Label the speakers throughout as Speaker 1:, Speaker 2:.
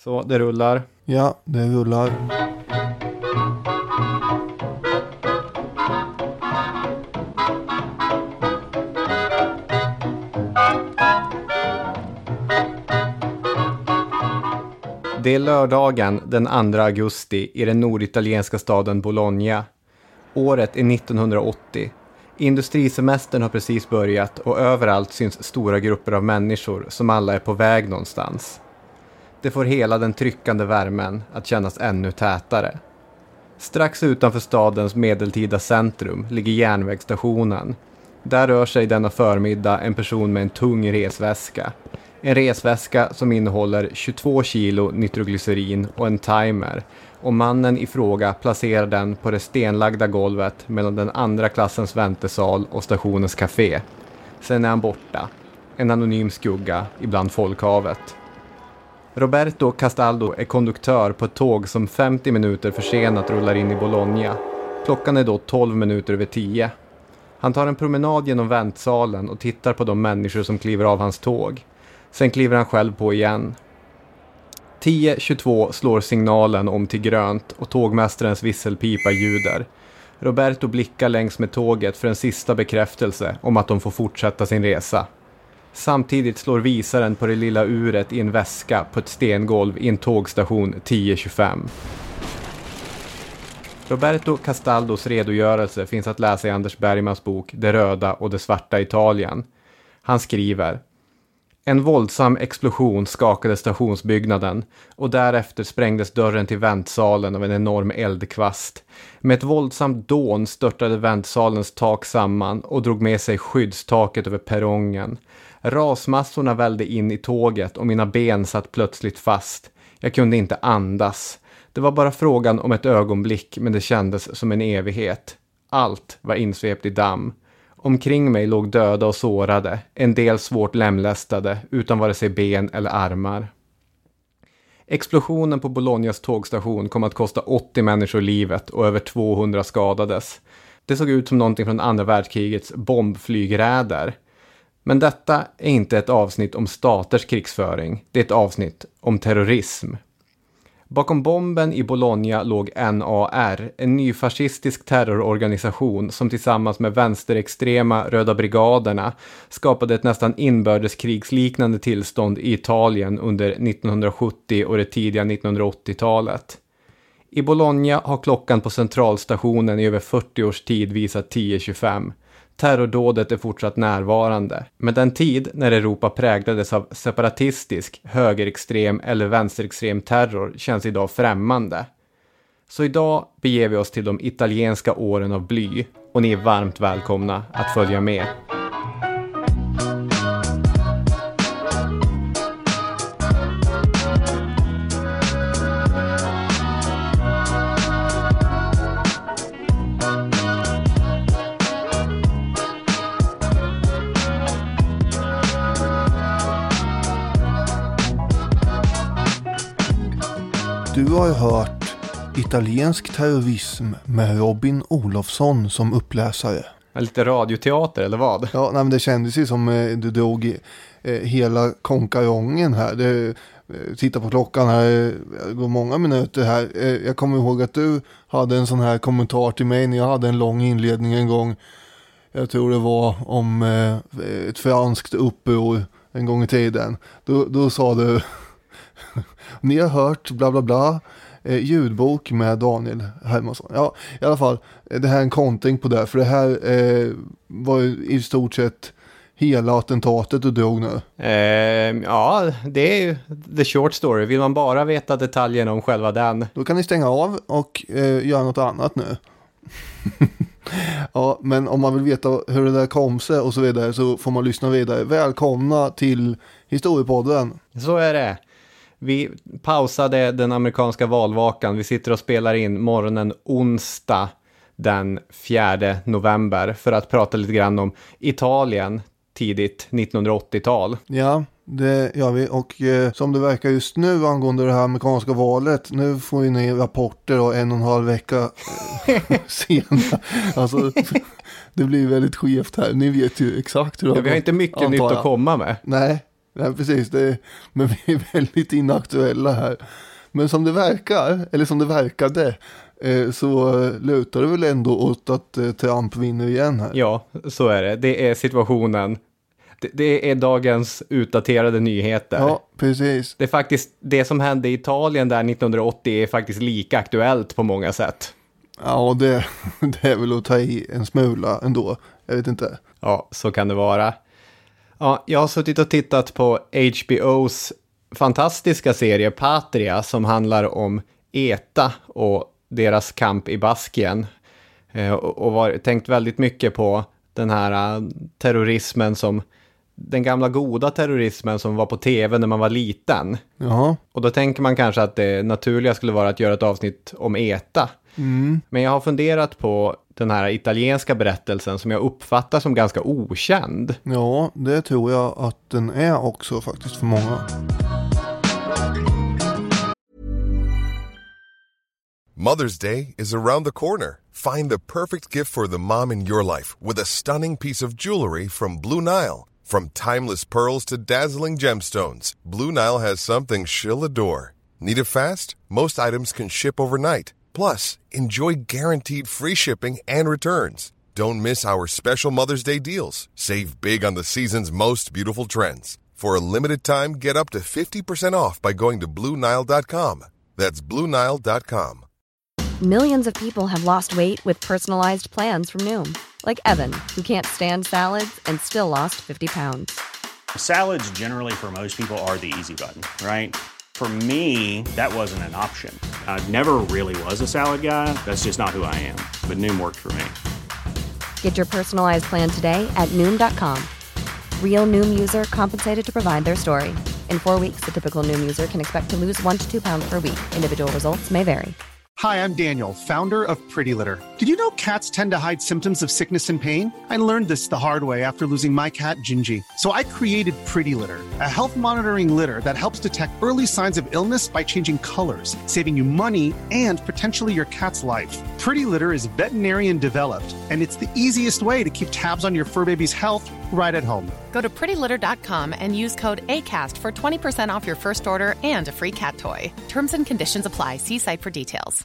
Speaker 1: Så, det rullar.
Speaker 2: Ja, det rullar.
Speaker 1: Det är lördagen den 2 augusti i den norditalienska staden Bologna. Året är 1980. Industrisemestern har precis börjat och överallt syns stora grupper av människor som alla är på väg någonstans. Det får hela den tryckande värmen att kännas ännu tätare. Strax utanför stadens medeltida centrum ligger järnvägsstationen. Där rör sig denna förmiddag en person med en tung resväska. En resväska som innehåller 22 kilo nitroglycerin och en timer. Och mannen i fråga placerar den på det stenlagda golvet mellan den andra klassens väntesal och stationens café. Sen är han borta. En anonym skugga ibland folkhavet. Roberto Castaldo är konduktör på ett tåg som 50 minuter försenat rullar in i Bologna. Klockan är då 12 minuter över 10. Han tar en promenad genom väntsalen och tittar på de människor som kliver av hans tåg. Sen kliver han själv på igen. 10.22 slår signalen om till grönt och tågmästarens visselpipa ljuder. Roberto blickar längs med tåget för en sista bekräftelse om att de får fortsätta sin resa. Samtidigt slår visaren på det lilla uret i en väska på ett stengolv i en tågstation 10.25. Roberto Castaldos redogörelse finns att läsa i Anders Bergmans bok Det röda och det svarta Italien. Han skriver: en våldsam explosion skakade stationsbyggnaden och därefter sprängdes dörren till väntsalen av en enorm eldkvast. Med ett våldsamt dån störtade väntsalens tak samman och drog med sig skyddstaket över perrongen. Rasmassorna vällde in i tåget och mina ben satt plötsligt fast. Jag kunde inte andas. Det var bara frågan om ett ögonblick, men det kändes som en evighet. Allt var insvept i damm. Omkring mig låg döda och sårade, en del svårt lemlästade, utan vare sig ben eller armar. Explosionen på Bolognas tågstation kom att kosta 80 människor livet och över 200 skadades. Det såg ut som någonting från andra världskrigets bombflygräder. Men detta är inte ett avsnitt om staters krigsföring, det är ett avsnitt om terrorism. Bakom bomben i Bologna låg NAR, en ny fascistisk terrororganisation som tillsammans med vänsterextrema Röda brigaderna skapade ett nästan inbördeskrigsliknande tillstånd i Italien under 1970 och det tidiga 1980-talet. I Bologna har klockan på centralstationen i över 40 års tid visat 10.25. Terrordådet är fortsatt närvarande, men den tid när Europa präglades av separatistisk, högerextrem eller vänsterextrem terror känns idag främmande. Så idag beger vi oss till de italienska åren av bly och ni är varmt välkomna att följa med.
Speaker 2: Du har ju hört italiensk terrorism med Robin Olofsson som uppläsare.
Speaker 1: Lite radioteater eller vad?
Speaker 2: Ja, nej, men det kändes ju som du drog hela konkarongen här. Titta på klockan här, det går många minuter här. Jag kommer ihåg att du hade en sån här kommentar till mig när jag hade en lång inledning en gång. Jag tror det var om ett franskt uppror en gång i tiden. Då sa du... Ni har hört bla bla bla ljudbok med Daniel Hermansson. Ja, i alla fall, det här är en kontring på det. För det här var ju i stort sett hela attentatet du drog nu.
Speaker 1: Ja, det är ju the short story. Vill man bara veta detaljerna om själva den?
Speaker 2: Då kan ni stänga av och göra något annat nu. Ja, men om man vill veta hur det där kom sig och så vidare så får man lyssna vidare. Välkomna till Historiepodden.
Speaker 1: Så är det. Vi pausade den amerikanska valvakan. Vi sitter och spelar in morgonen onsdag den 4 november för att prata lite grann om Italien tidigt 1980-tal.
Speaker 2: Ja, det gör vi. Och som det verkar just nu angående det här amerikanska valet, nu får vi ni rapporter och 1,5 vecka senare. Alltså, det blir väldigt skevt här. Ni vet ju exakt hur det
Speaker 1: vi har inte mycket nytt att komma med.
Speaker 2: Nej. Nej, precis. Men vi är väldigt inaktuella här. Men som det verkar, eller som det verkade, så lutar det väl ändå åt att Trump vinner igen här.
Speaker 1: Ja, så är det. Det är situationen. Det är dagens utdaterade nyheter.
Speaker 2: Ja, precis.
Speaker 1: Det är faktiskt det som hände i Italien där 1980 är faktiskt lika aktuellt på många sätt.
Speaker 2: Ja, det är väl att ta i en smula ändå. Jag vet inte.
Speaker 1: Ja, så kan det vara. Ja, jag har suttit och tittat på HBOs fantastiska serie Patria som handlar om ETA och deras kamp i Baskien. Och tänkt väldigt mycket på den här terrorismen den gamla goda terrorismen som var på tv när man var liten.
Speaker 2: Jaha.
Speaker 1: Och då tänker man kanske att det naturliga skulle vara att göra ett avsnitt om ETA.
Speaker 2: Mm.
Speaker 1: Men jag har funderat på den här italienska berättelsen som jag uppfattar som ganska okänd.
Speaker 2: Ja, det tror jag att den är också faktiskt för många.
Speaker 3: Mother's Day is around the corner. Find the perfect gift for the mom in your life with a stunning piece of jewelry from Blue Nile. From timeless pearls to dazzling gemstones, Blue Nile has something she'll adore. Need it fast? Most items can ship overnight. Plus, enjoy guaranteed free shipping and returns. Don't miss our special Mother's Day deals. Save big on the season's most beautiful trends. For a limited time, get up to 50% off by going to BlueNile.com. That's BlueNile.com.
Speaker 4: Millions of people have lost weight with personalized plans from Noom. Like Evan, who can't stand salads and still lost 50 pounds.
Speaker 5: Salads generally for most people are the easy button, right? For me, that wasn't an option. I never really was a salad guy. That's just not who I am. But Noom worked for me.
Speaker 4: Get your personalized plan today at Noom.com. Real Noom user compensated to provide their story. In 4 weeks, the typical Noom user can expect to lose 1 to 2 pounds per week. Individual results may vary.
Speaker 6: Hi, I'm Daniel, founder of Pretty Litter. Did you know cats tend to hide symptoms of sickness and pain? I learned this the hard way after losing my cat, Gingy. So I created Pretty Litter, a health monitoring litter that helps detect early signs of illness by changing colors, saving you money and potentially your cat's life. Pretty Litter is veterinarian developed, and it's the easiest way to keep tabs on your fur baby's health right at home.
Speaker 7: Go to prettylitter.com and use code ACAST for 20% off your first order and a free cat toy. Terms and conditions apply. See site for details.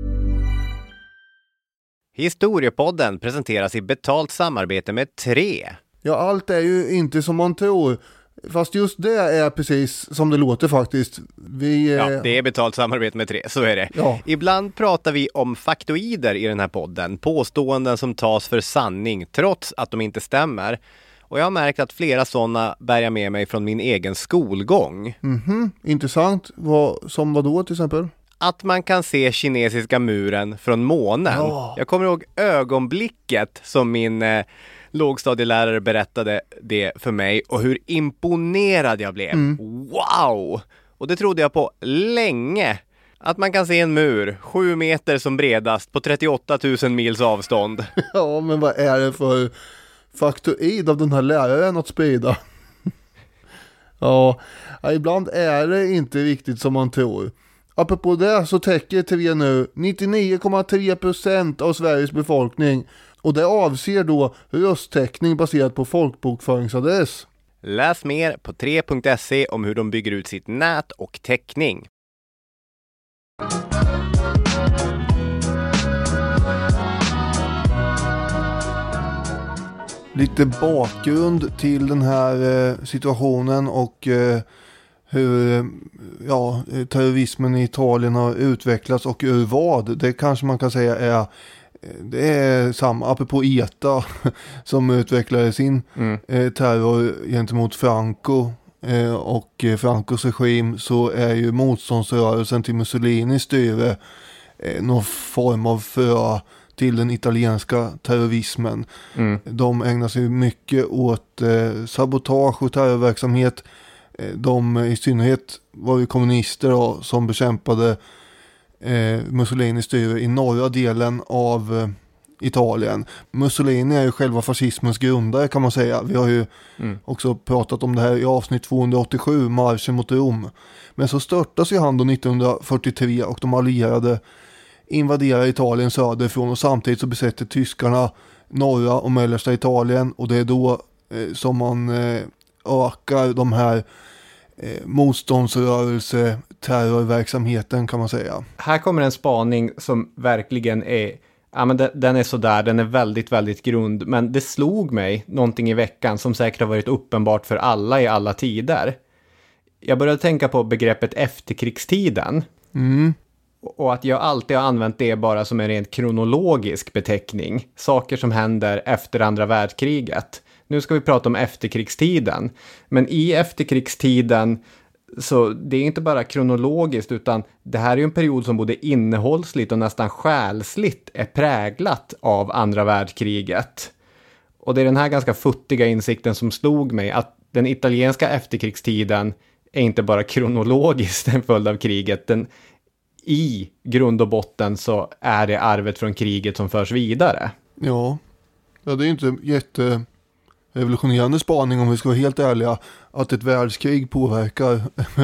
Speaker 1: Historiepodden presenteras i betalt samarbete med 3.
Speaker 2: Ja, allt är ju inte som man tror. Fast just det är precis som det låter faktiskt.
Speaker 1: Ja, det är betalt samarbete med 3, så är det.
Speaker 2: Ja.
Speaker 1: Ibland pratar vi om faktoider i den här podden. Påståenden som tas för sanning trots att de inte stämmer. Och jag har märkt att flera sådana bär jag med mig från min egen skolgång.
Speaker 2: Intressant. Som vad då till exempel?
Speaker 1: Att man kan se kinesiska muren från månen.
Speaker 2: Ja.
Speaker 1: Jag kommer ihåg ögonblicket som min lågstadielärare berättade det för mig och hur imponerad jag blev. Wow! Och det trodde jag på länge. Att man kan se en mur 7 meter som bredast på 38 000 mils avstånd.
Speaker 2: Ja, men vad är det för faktoid av den här läraren att sprida? Ja, ibland är det inte riktigt som man tror. Apropå det så täcker TV nu 99,3% av Sveriges befolkning. Och det avser då rösttäckning baserat på folkbokföringsadress.
Speaker 1: Läs mer på 3.se om hur de bygger ut sitt nät och täckning.
Speaker 2: Lite bakgrund till den här situationen och hur terrorismen i Italien har utvecklats och ur vad. Det kanske man kan säga det är samma, apropå ETA som utvecklade sin terror gentemot Franco och Francos regim, så är ju motståndsrörelsen till Mussolinis styre någon form av frö till den italienska terrorismen. De ägnar sig mycket åt sabotage och terrorverksamhet. De i synnerhet var ju kommunister då, som bekämpade Mussolinis styre i norra delen av Italien. Mussolini är ju själva fascismens grundare kan man säga. Vi har ju också pratat om det här i avsnitt 287, marschen mot Rom. Men så störtas ju han då 1943 och de allierade invaderar Italien söderifrån, och samtidigt så besätter tyskarna norra och mellersta Italien, och det är då som man ökar de här motståndsrörelse, terrorverksamheten kan man säga.
Speaker 1: Här kommer en spaning som verkligen är, ja men den är sådär, den är väldigt, väldigt grund, men det slog mig någonting i veckan som säkert har varit uppenbart för alla i alla tider. Jag började tänka på begreppet efterkrigstiden. Och att jag alltid har använt det bara som en rent kronologisk beteckning. Saker som händer efter andra världskriget. Nu ska vi prata om efterkrigstiden. Men i efterkrigstiden, så det är inte bara kronologiskt, utan det här är ju en period som både innehållsligt och nästan själsligt är präglat av andra världskriget. Och det är den här ganska futtiga insikten som slog mig, att den italienska efterkrigstiden är inte bara kronologiskt en följd av kriget. I grund och botten så är det arvet från kriget som förs vidare.
Speaker 2: Ja, det är inte jätterevolutionerande spaning om vi ska vara helt ärliga, att ett världskrig påverkar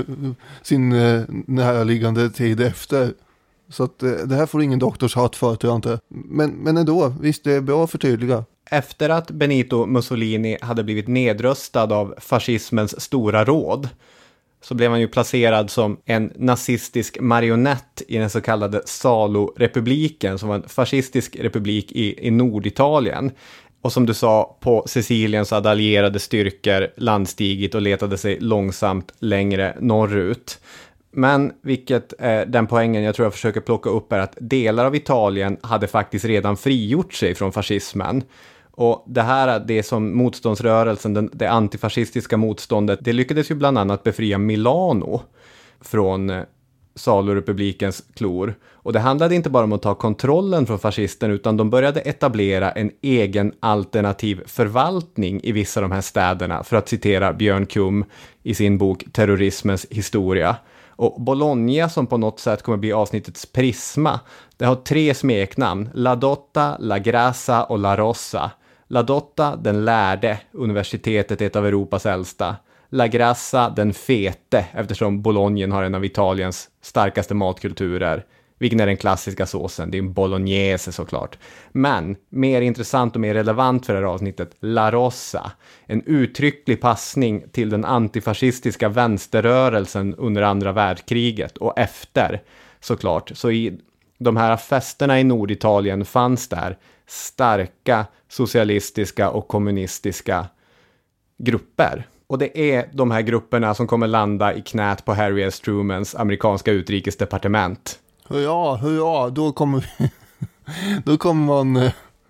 Speaker 2: sin närliggande tid efter. Så att det här får ingen doktorshatt för, tror jag inte. Men ändå, visst, det är bra att förtydliga.
Speaker 1: Efter att Benito Mussolini hade blivit nedröstad av fascismens stora råd, så blev han ju placerad som en nazistisk marionett i den så kallade Salo-republiken, som var en fascistisk republik i Norditalien. Och som du sa, på Sicilien så hade allierade styrkor landstigit och letade sig långsamt längre norrut. Men vilket den poängen jag tror jag försöker plocka upp är att delar av Italien hade faktiskt redan frigjort sig från fascismen. Och det som motståndsrörelsen, det antifascistiska motståndet, det lyckades ju bland annat befria Milano från Salo-republikens klor. Och det handlade inte bara om att ta kontrollen från fascisten, utan de började etablera en egen alternativ förvaltning i vissa av de här städerna, för att citera Björn Kum i sin bok Terrorismens historia. Och Bologna, som på något sätt kommer bli avsnittets prisma, det har 3 smeknamn: La Dotta, La Grassa och La Rossa. La Dotta, den lärde, universitetet är ett av Europas äldsta. La Grassa, den fete, eftersom Bologna har en av Italiens starkaste matkulturer. Vilken är den klassiska såsen? Det är en bolognese såklart. Men mer intressant och mer relevant för det här avsnittet, La Rossa. En uttrycklig passning till den antifascistiska vänsterrörelsen under andra världskriget och efter såklart. Så i de här festerna i Norditalien fanns där starka socialistiska och kommunistiska grupper. Och det är de här grupperna som kommer landa i knät på Harry S. Trumans amerikanska utrikesdepartement.
Speaker 2: Hurra, då kommer man,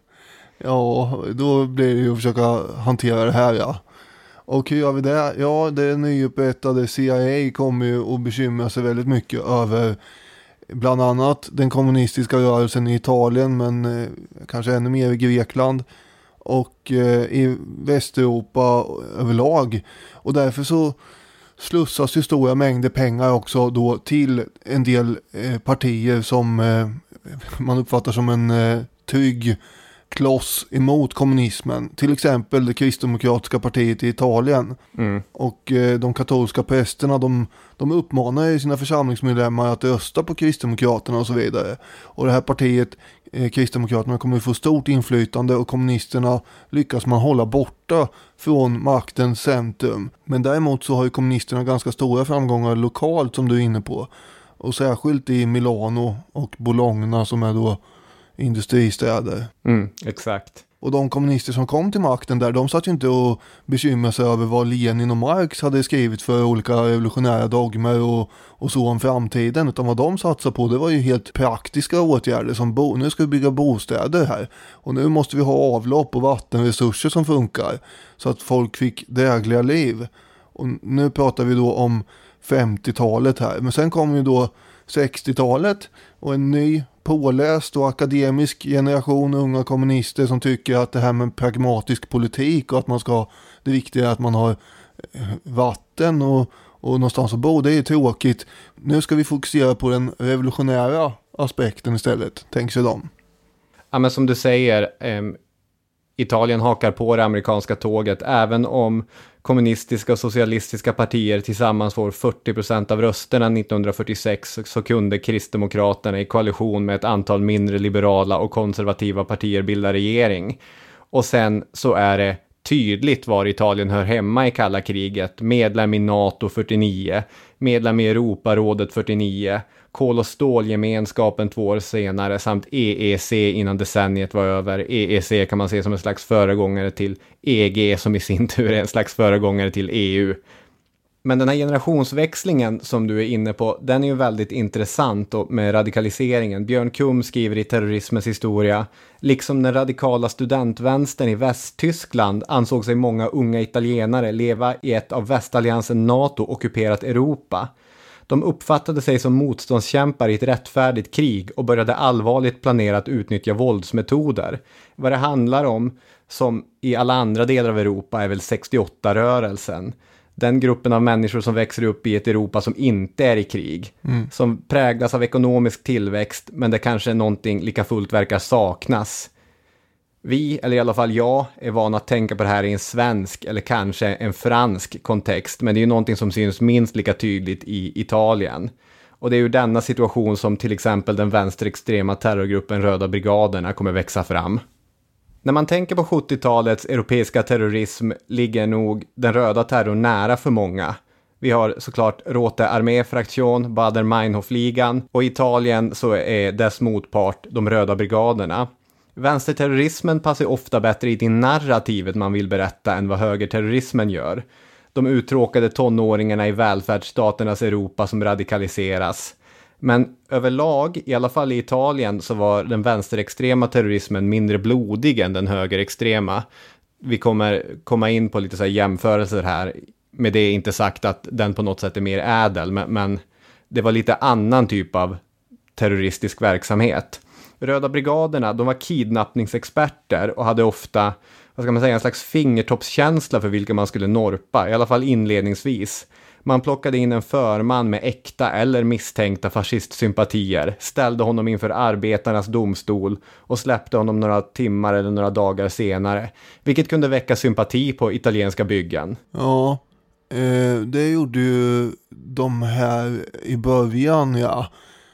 Speaker 2: då blir det ju att försöka hantera det här, ja. Och hur gör vi det? Ja, det nyupprättade CIA kommer ju att bekymra sig väldigt mycket över bland annat den kommunistiska rörelsen i Italien, men kanske ännu mer i Grekland och i Västeuropa överlag. Och därför så slussas ju stora mängder pengar också då till en del partier som man uppfattar som en trygg kloss emot kommunismen. Till exempel det kristdemokratiska partiet i Italien. Och de katolska prästerna, de uppmanar ju sina församlingsmedlemmar att rösta på kristdemokraterna och så vidare. Och det här partiet, kristdemokraterna, kommer att få stort inflytande, och kommunisterna lyckas man hålla borta från maktens centrum. Men däremot så har ju kommunisterna ganska stora framgångar lokalt, som du är inne på. Och särskilt i Milano och Bologna, som är då industristäder.
Speaker 1: Exakt.
Speaker 2: Och de kommunister som kom till makten där, de satt ju inte och bekymrade sig över vad Lenin och Marx hade skrivit för olika revolutionära dogmer och så om framtiden, utan vad de satsade på, det var ju helt praktiska åtgärder som nu ska vi bygga bostäder här, och nu måste vi ha avlopp och vattenresurser som funkar så att folk fick drägliga liv. Och nu pratar vi då om 50-talet här, men sen kom ju då 60-talet och en ny påläst och akademisk generation unga kommunister som tycker att det här med pragmatisk politik och att det viktiga är att man har vatten och någonstans att bo, det är tråkigt. Nu ska vi fokusera på den revolutionära aspekten istället, tänker sig de.
Speaker 1: Ja, men som du säger, Italien hakar på det amerikanska tåget, även om kommunistiska och socialistiska partier tillsammans får 40% av rösterna 1946, så kunde kristdemokraterna i koalition med ett antal mindre liberala och konservativa partier bilda regering. Och sen så är det tydligt var Italien hör hemma i kalla kriget. Medlem i NATO 49, medlem i Europarådet 49, kol- och stålgemenskapen 2 år senare samt EEC innan decenniet var över. EEC kan man se som en slags föregångare till EG som i sin tur är en slags föregångare till EU. Men den här generationsväxlingen som du är inne på, den är ju väldigt intressant och med radikaliseringen. Björn Kum skriver i Terrorismens historia, liksom den radikala studentvänstern i Västtyskland ansåg sig många unga italienare leva i ett av västalliansen NATO ockuperat Europa. De uppfattade sig som motståndskämpar i ett rättfärdigt krig och började allvarligt planera att utnyttja våldsmetoder. Vad det handlar om, som i alla andra delar av Europa, är väl 68-rörelsen. Den gruppen av människor som växer upp i ett Europa som inte är i krig. Som präglas av ekonomisk tillväxt, men det kanske någonting lika fullt verkar saknas. Vi, eller i alla fall jag, är vana att tänka på det här i en svensk eller kanske en fransk kontext. Men det är ju någonting som syns minst lika tydligt i Italien. Och det är ju denna situation som till exempel den vänsterextrema terrorgruppen Röda brigaderna kommer växa fram. När man tänker på 70-talets europeiska terrorism ligger nog den röda terrorn nära för många. Vi har såklart Rote Armee-fraktion, Baader-Meinhof-ligan, och i Italien så är dess motpart de röda brigaderna. Vänsterterrorismen passar ofta bättre i det narrativet man vill berätta än vad högerterrorismen gör. De uttråkade tonåringarna i välfärdsstaternas Europa som radikaliseras. Men överlag, i alla fall i Italien, så var den vänsterextrema terrorismen mindre blodig än den högerextrema. Vi kommer komma in på lite så här jämförelser här. Med det är inte sagt att den på något sätt är mer ädel, men det var lite annan typ av terroristisk verksamhet. Röda brigaderna, de var kidnappningsexperter och hade ofta, vad ska man säga, en slags fingertoppskänsla för vilka man skulle norpa, i alla fall inledningsvis. Man plockade in en förman med äkta eller misstänkta fascistsympatier, ställde honom inför arbetarnas domstol och släppte honom några timmar eller några dagar senare, vilket kunde väcka sympati på italienska byggen.
Speaker 2: Ja, det gjorde ju de här i början, ja.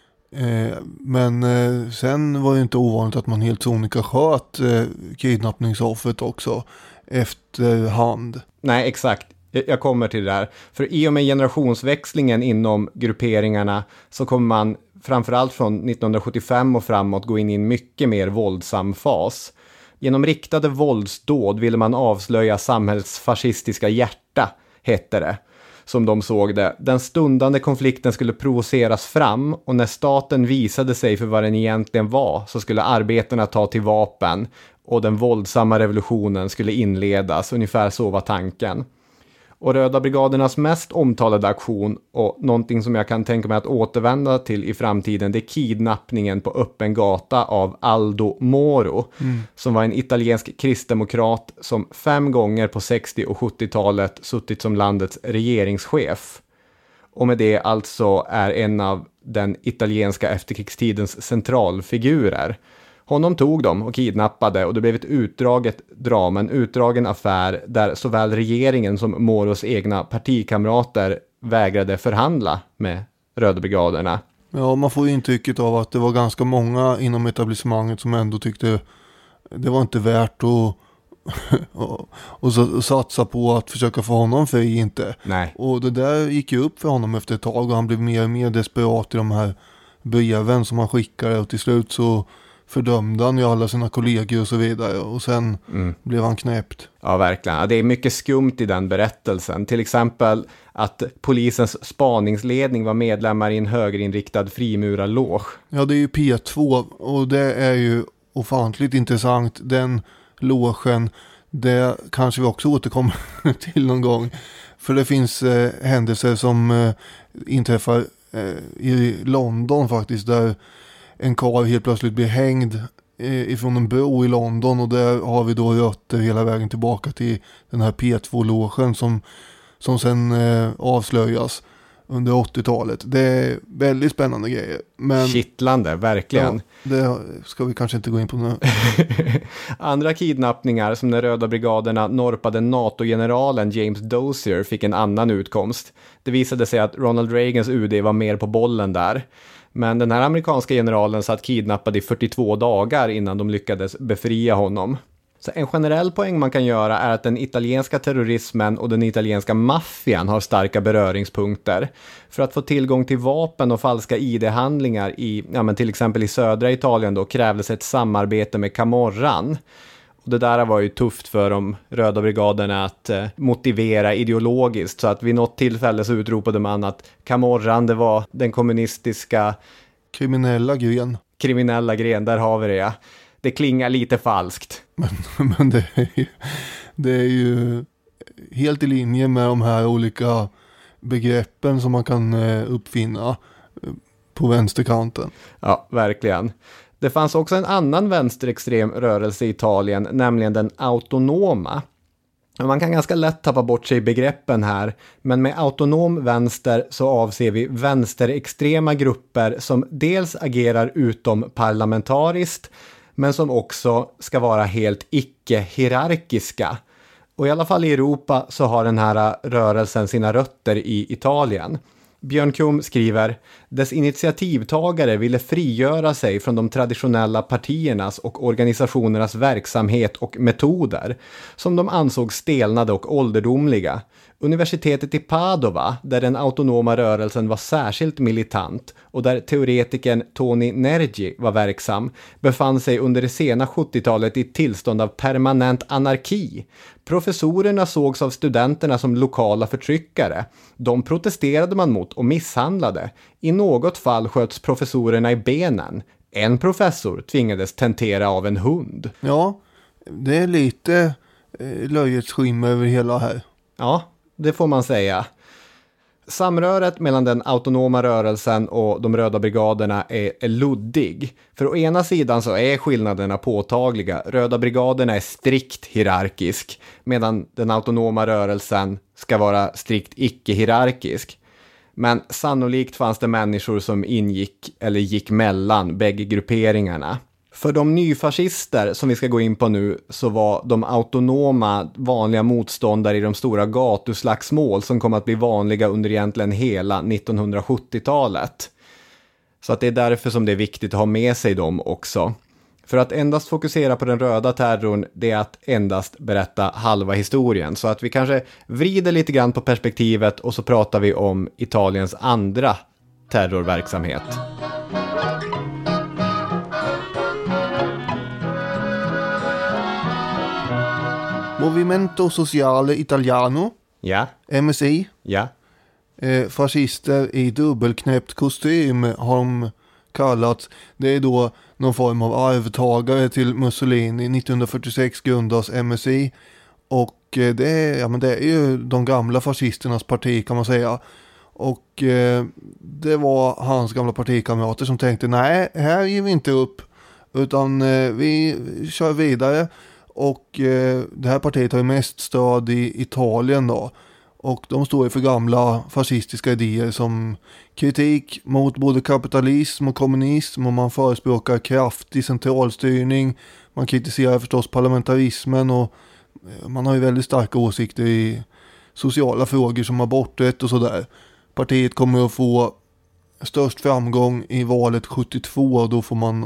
Speaker 2: Men sen var det inte ovanligt att man helt sonika sköt kidnappningsoffret också efterhand.
Speaker 1: Nej, exakt. Jag kommer till det där. För i och med generationsväxlingen inom grupperingarna så kommer man framförallt från 1975 och framåt gå in i en mycket mer våldsam fas. Genom riktade våldsdåd ville man avslöja samhällsfascistiska hjärta, hette det. Som de såg det. Den stundande konflikten skulle provoceras fram och när staten visade sig för vad den egentligen var så skulle arbetarna ta till vapen och den våldsamma revolutionen skulle inledas. Ungefär så var tanken. Och Röda brigadernas mest omtalade aktion och någonting som jag kan tänka mig att återvända till i framtiden, det är kidnappningen på öppen gata av Aldo Moro som var en italiensk kristdemokrat som 5 gånger på 60- och 70-talet suttit som landets regeringschef. Och med det alltså är en av den italienska efterkrigstidens centralfigurer. Honom tog de och kidnappade och det blev ett utdraget drama, en utdragen affär där såväl regeringen som Moros egna partikamrater vägrade förhandla med Röda brigaderna.
Speaker 2: Ja, man får ju intrycket av att det var ganska många inom etablissemanget som ändå tyckte det var inte värt att satsa på att försöka få honom fri inte.
Speaker 1: Nej.
Speaker 2: Och det där gick ju upp för honom efter ett tag och han blev mer och mer desperat i de här breven som han skickade och till slut så fördömde han ju alla sina kollegor och så vidare och sen blev han knäppt.
Speaker 1: Ja, verkligen. Ja, det är mycket skumt i den berättelsen. Till exempel att polisens spaningsledning var medlemmar i en högerinriktad frimurarloge.
Speaker 2: Ja, det är ju P2 och det är ju ofantligt intressant. Den logen, det kanske vi också återkommer till någon gång. För det finns händelser som inträffar i London faktiskt där en karl helt plötsligt blir hängd ifrån en bro i London och där har vi då rötter hela vägen tillbaka till den här P2-logen som sen avslöjas under 80-talet. Det är väldigt spännande grejer. Men,
Speaker 1: kittlande, verkligen.
Speaker 2: Ja, det ska vi kanske inte gå in på nu.
Speaker 1: Andra kidnappningar som när Röda brigaderna norpade NATO-generalen James Dozier fick en annan utkomst. Det visade sig att Ronald Reagans UD var mer på bollen där. Men den här amerikanska generalen satt kidnappad i 42 dagar innan de lyckades befria honom. Så en generell poäng man kan göra är att den italienska terrorismen och den italienska maffian har starka beröringspunkter. För att få tillgång till vapen och falska ID-handlingar till exempel i södra Italien då krävdes ett samarbete med Camorran. Och det där var ju tufft för de röda brigaderna att motivera ideologiskt. Så att vid något tillfälle så utropade man att Camorran, det var den kommunistiska
Speaker 2: kriminella gren,
Speaker 1: där har vi det, ja. Det klingar lite falskt.
Speaker 2: Men det är ju helt i linje med de här olika begreppen som man kan uppfinna på vänsterkanten.
Speaker 1: Ja, verkligen. Det fanns också en annan vänsterextrem rörelse i Italien, nämligen den autonoma. Man kan ganska lätt tappa bort sig i begreppen här, men med autonom vänster så avser vi vänsterextrema grupper som dels agerar utomparlamentariskt, men som också ska vara helt icke-hierarkiska. Och i alla fall i Europa så har den här rörelsen sina rötter i Italien. Björn Kum skriver: dess initiativtagare ville frigöra sig från de traditionella partiernas och organisationernas verksamhet och metoder som de ansåg stelnade och ålderdomliga. Universitetet i Padova, där den autonoma rörelsen var särskilt militant och där teoretikern Toni Nergi var verksam, befann sig under det sena 70-talet i ett tillstånd av permanent anarki. Professorerna sågs av studenterna som lokala förtryckare. De protesterade man mot och misshandlade. I något fall sköts professorerna i benen. En professor tvingades tentera av en hund.
Speaker 2: Ja, det är lite löjets skimmer över hela här.
Speaker 1: Ja, det får man säga. Samröret mellan den autonoma rörelsen och de röda brigaderna är luddig. För å ena sidan så är skillnaderna påtagliga. Röda brigaderna är strikt hierarkisk, medan den autonoma rörelsen ska vara strikt icke-hierarkisk. Men sannolikt fanns det människor som ingick eller gick mellan bägge grupperingarna. För de nyfascister som vi ska gå in på nu så var de autonoma vanliga motståndare i de stora gatuslagsmål som kom att bli vanliga under egentligen hela 1970-talet. Så att det är därför som det är viktigt att ha med sig dem också. För att endast fokusera på den röda terrorn, det är att endast berätta halva historien. Så att vi kanske vrider lite grann på perspektivet och så pratar vi om Italiens andra terrorverksamhet.
Speaker 2: Movimento Sociale Italiano,
Speaker 1: Ja.
Speaker 2: MSI.
Speaker 1: Ja.
Speaker 2: Fascister i dubbelknäppt kostym har de kallats. Det är då någon form av arvtagare till Mussolini. 1946 grundas MSI. Och det är ju de gamla fascisternas parti kan man säga. Och det var hans gamla partikamrater som tänkte nej, här ger vi inte upp. Utan vi kör vidare. Och det här partiet har ju mest stöd i Italien då. Och de står ju för gamla fascistiska idéer som kritik mot både kapitalism och kommunism. Och man förespråkar kraftig centralstyrning. Man kritiserar förstås parlamentarismen. Och man har ju väldigt starka åsikter i sociala frågor som aborträtt och sådär. Partiet kommer att få störst framgång i valet 72. Och då får man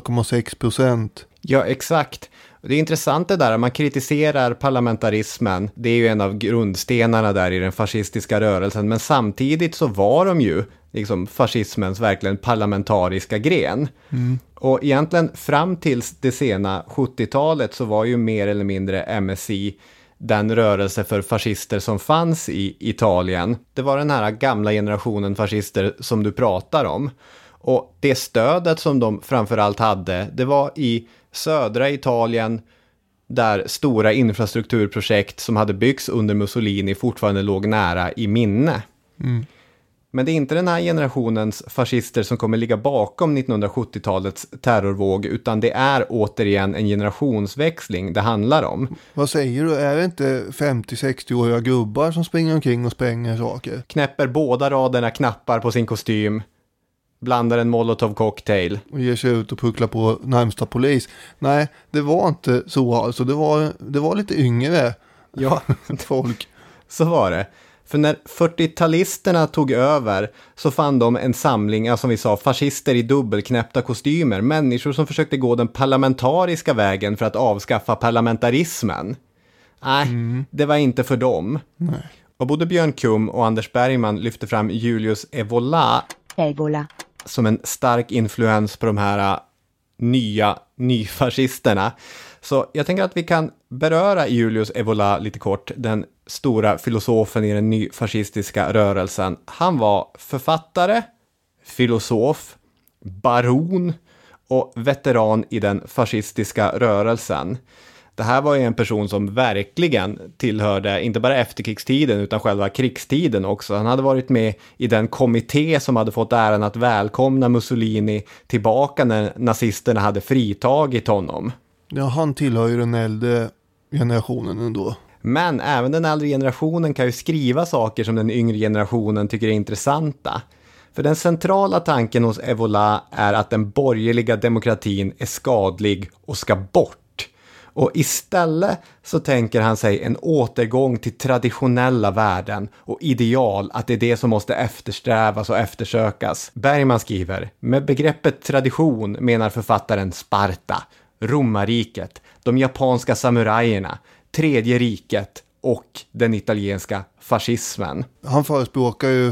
Speaker 2: 8,6%.
Speaker 1: Ja, exakt. Det är intressant det där, man kritiserar parlamentarismen. Det är ju en av grundstenarna där i den fascistiska rörelsen. Men samtidigt så var de ju liksom fascismens verkligen parlamentariska gren. Mm. Och egentligen fram till det sena 70-talet så var ju mer eller mindre MSI den rörelse för fascister som fanns i Italien. Det var den här gamla generationen fascister som du pratar om. Och det stödet som de framförallt hade, det var i södra Italien där stora infrastrukturprojekt som hade byggts under Mussolini fortfarande låg nära i minne. Mm. Men det är inte den här generationens fascister som kommer ligga bakom 1970-talets terrorvåg, utan det är återigen en generationsväxling det handlar om.
Speaker 2: Vad säger du? Är det inte 50-60-åriga gubbar som springer omkring och spränger saker?
Speaker 1: Knäpper båda raderna knappar på sin kostym, blandar en molotov-cocktail.
Speaker 2: Och ger sig ut och pucklar på närmsta polis. Nej, det var inte så alltså. Det var lite yngre
Speaker 1: ja.
Speaker 2: folk.
Speaker 1: Så var det. För när 40-talisterna tog över så fann de en samling, som vi sa, fascister i dubbelknäppta kostymer. Människor som försökte gå den parlamentariska vägen för att avskaffa parlamentarismen. Nej, det var inte för dem.
Speaker 2: Nej.
Speaker 1: Och både Björn Kum och Anders Bergman lyfte fram Julius Evola som en stark influens på de här nyfascisterna. Så jag tänker att vi kan beröra Julius Evola lite kort, den stora filosofen i den nyfascistiska rörelsen. Han var författare, filosof, baron och veteran i den fascistiska rörelsen. Det här var ju en person som verkligen tillhörde inte bara efterkrigstiden utan själva krigstiden också. Han hade varit med i den kommitté som hade fått äran att välkomna Mussolini tillbaka när nazisterna hade fritagit honom.
Speaker 2: Ja, han tillhör ju den äldre generationen ändå.
Speaker 1: Men även den äldre generationen kan ju skriva saker som den yngre generationen tycker är intressanta. För den centrala tanken hos Evola är att den borgerliga demokratin är skadlig och ska bort. Och istället så tänker han sig en återgång till traditionella värden och ideal, att det är det som måste eftersträvas och eftersökas. Bergman skriver, med begreppet tradition menar författaren Sparta, romarriket, de japanska samurajerna, tredje riket och den italienska fascismen.
Speaker 2: Han förespråkar ju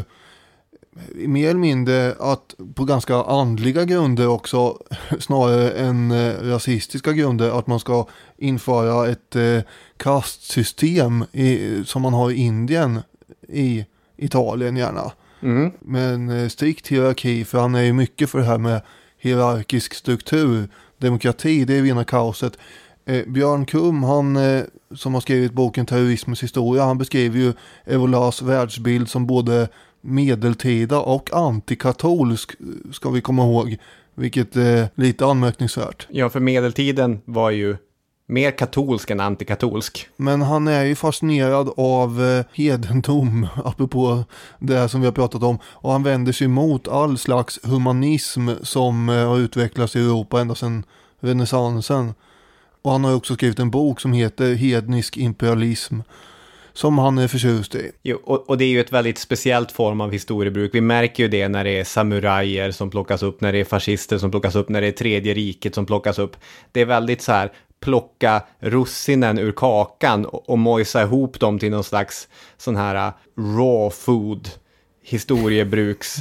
Speaker 2: mer eller mindre att på ganska andliga grunder också, snarare än rasistiska grunder, att man ska införa ett kastsystem som man har i Indien, i Italien gärna. Men strikt hierarki, för han är ju mycket för det här med hierarkisk struktur, demokrati, det är vinna kaoset. Björn Kum, han som har skrivit boken Terrorismens historia, han beskriver ju Evolas världsbild som både medeltida och antikatolsk, ska vi komma ihåg, vilket är lite anmärkningsvärt.
Speaker 1: Ja, för medeltiden var ju mer katolsk än antikatolsk.
Speaker 2: Men han är ju fascinerad av hedendom, apropå det som vi har pratat om, och han vänder sig mot all slags humanism som har utvecklats i Europa ända sedan renässansen. Och han har också skrivit en bok som heter Hednisk imperialism, som han är förtjust i.
Speaker 1: Jo, och det är ju ett väldigt speciellt form av historiebruk. Vi märker ju det när det är samurajer som plockas upp, när det är fascister som plockas upp, när det är tredje riket som plockas upp. Det är väldigt så här, plocka russinen ur kakan och mojsa ihop dem till någon slags sån här raw food historiebruks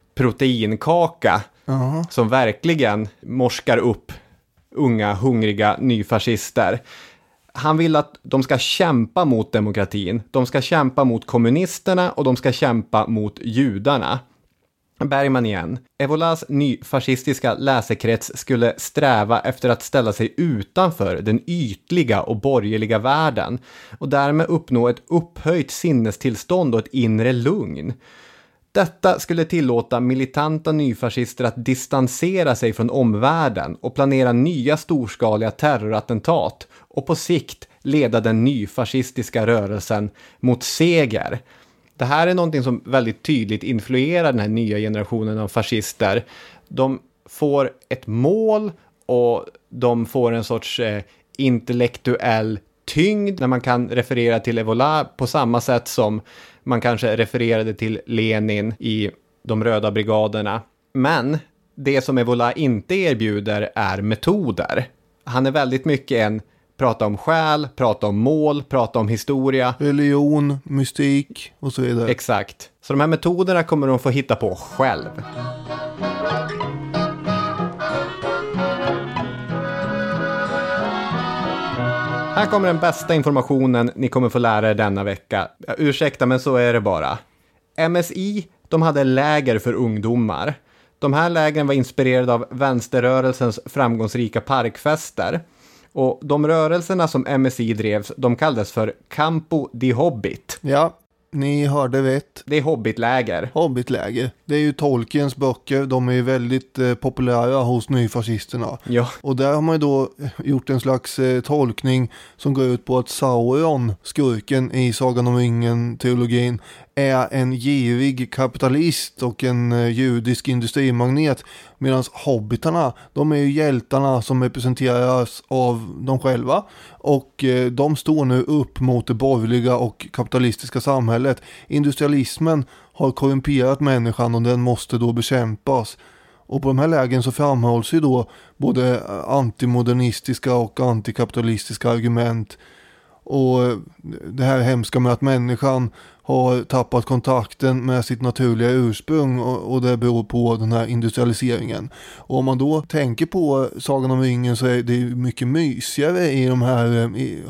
Speaker 1: proteinkaka som verkligen morskar upp unga, hungriga nyfascister. Han vill att de ska kämpa mot demokratin. De ska kämpa mot kommunisterna och de ska kämpa mot judarna. Bergman igen. Evolas nyfascistiska läsekrets skulle sträva efter att ställa sig utanför den ytliga och borgerliga världen och därmed uppnå ett upphöjt sinnestillstånd och ett inre lugn. Detta skulle tillåta militanta nyfascister att distansera sig från omvärlden och planera nya storskaliga terrorattentat och på sikt leda den nyfascistiska rörelsen mot seger. Det här är någonting som väldigt tydligt influerar den här nya generationen av fascister. De får ett mål och de får en sorts intellektuell tyngd när man kan referera till Evola på samma sätt som man kanske refererade till Lenin i de röda brigaderna. Men det som Evola inte erbjuder är metoder. Han är väldigt mycket en prata om själ, prata om mål, prata om historia.
Speaker 2: Religion, mystik och så vidare.
Speaker 1: Exakt. Så de här metoderna kommer de få hitta på själv. Här kommer den bästa informationen ni kommer få lära er denna vecka. Ursäkta, men så är det bara. MSI, de hade läger för ungdomar. De här lägren var inspirerade av vänsterrörelsens framgångsrika parkfester. Och de rörelserna som MSI drevs, de kallades för Campo di Hobbit.
Speaker 2: Ja, ni hörde rätt.
Speaker 1: Det är hobbitläger.
Speaker 2: Hobbitläger. Det är ju Tolkiens böcker. De är ju väldigt populära hos nyfascisterna.
Speaker 1: Ja.
Speaker 2: Och där har man ju då gjort en slags tolkning som går ut på att Sauron, skurken i Sagan om ringen-teologin, är en girig kapitalist och en judisk industrimagnet, medan hobbitarna, de är ju hjältarna som representeras av dem själva, och de står nu upp mot det borgerliga och kapitalistiska samhället. Industrialismen har korrumperat människan och den måste då bekämpas. Och på de här lägen så framhålls ju då både antimodernistiska och antikapitalistiska argument. Och det här hemska med att människan har tappat kontakten med sitt naturliga ursprung, och det beror på den här industrialiseringen. Och om man då tänker på Sagan om ringen, så är det mycket mysigare i de här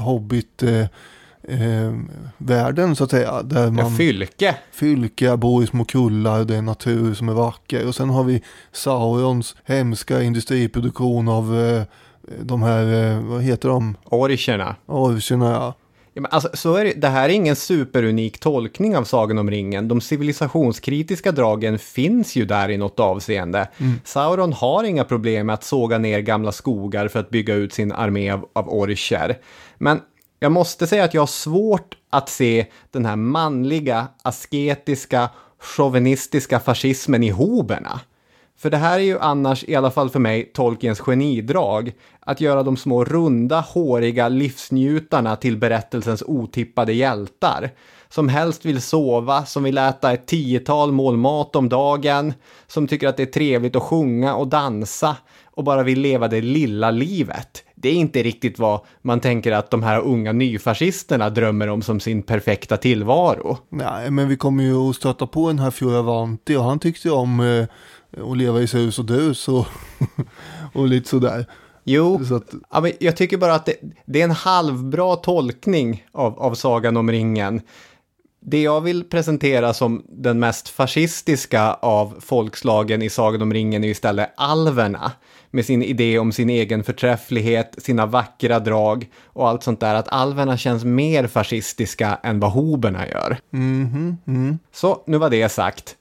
Speaker 2: världen så att säga, där man fylke bor i små kullar, det är natur som är vacker, och sen har vi Saurons hemska industriproduktion av de här, vad heter de?
Speaker 1: Orcherna,
Speaker 2: ja.
Speaker 1: Ja, men alltså, så är det här är ingen superunik tolkning av Sagan om ringen. De civilisationskritiska dragen finns ju där i något avseende. Sauron har inga problem med att såga ner gamla skogar för att bygga ut sin armé av orcher. Men jag måste säga att jag har svårt att se den här manliga, asketiska, chauvinistiska fascismen i hoberna. För det här är ju annars, i alla fall för mig, Tolkiens genidrag. Att göra de små runda, håriga livsnjutarna till berättelsens otippade hjältar. Som helst vill sova, som vill äta ett 10-tal mål mat om dagen. Som tycker att det är trevligt att sjunga och dansa. Och bara vill leva det lilla livet. Det är inte riktigt vad man tänker att de här unga nyfascisterna drömmer om som sin perfekta tillvaro.
Speaker 2: Nej, men vi kommer ju att stöta på den här Fioravanti, och han tyckte ju om att leva i sus och dus och lite sådär.
Speaker 1: Jo,
Speaker 2: så att...
Speaker 1: ja, men jag tycker bara att det är en halvbra tolkning av Sagan om ringen. Det jag vill presentera som den mest fascistiska av folkslagen i Sagan om ringen är istället alverna. Med sin idé om sin egen förträfflighet, sina vackra drag och allt sånt där. Att alverna känns mer fascistiska än vad hoberna gör. Så, nu var det sagt.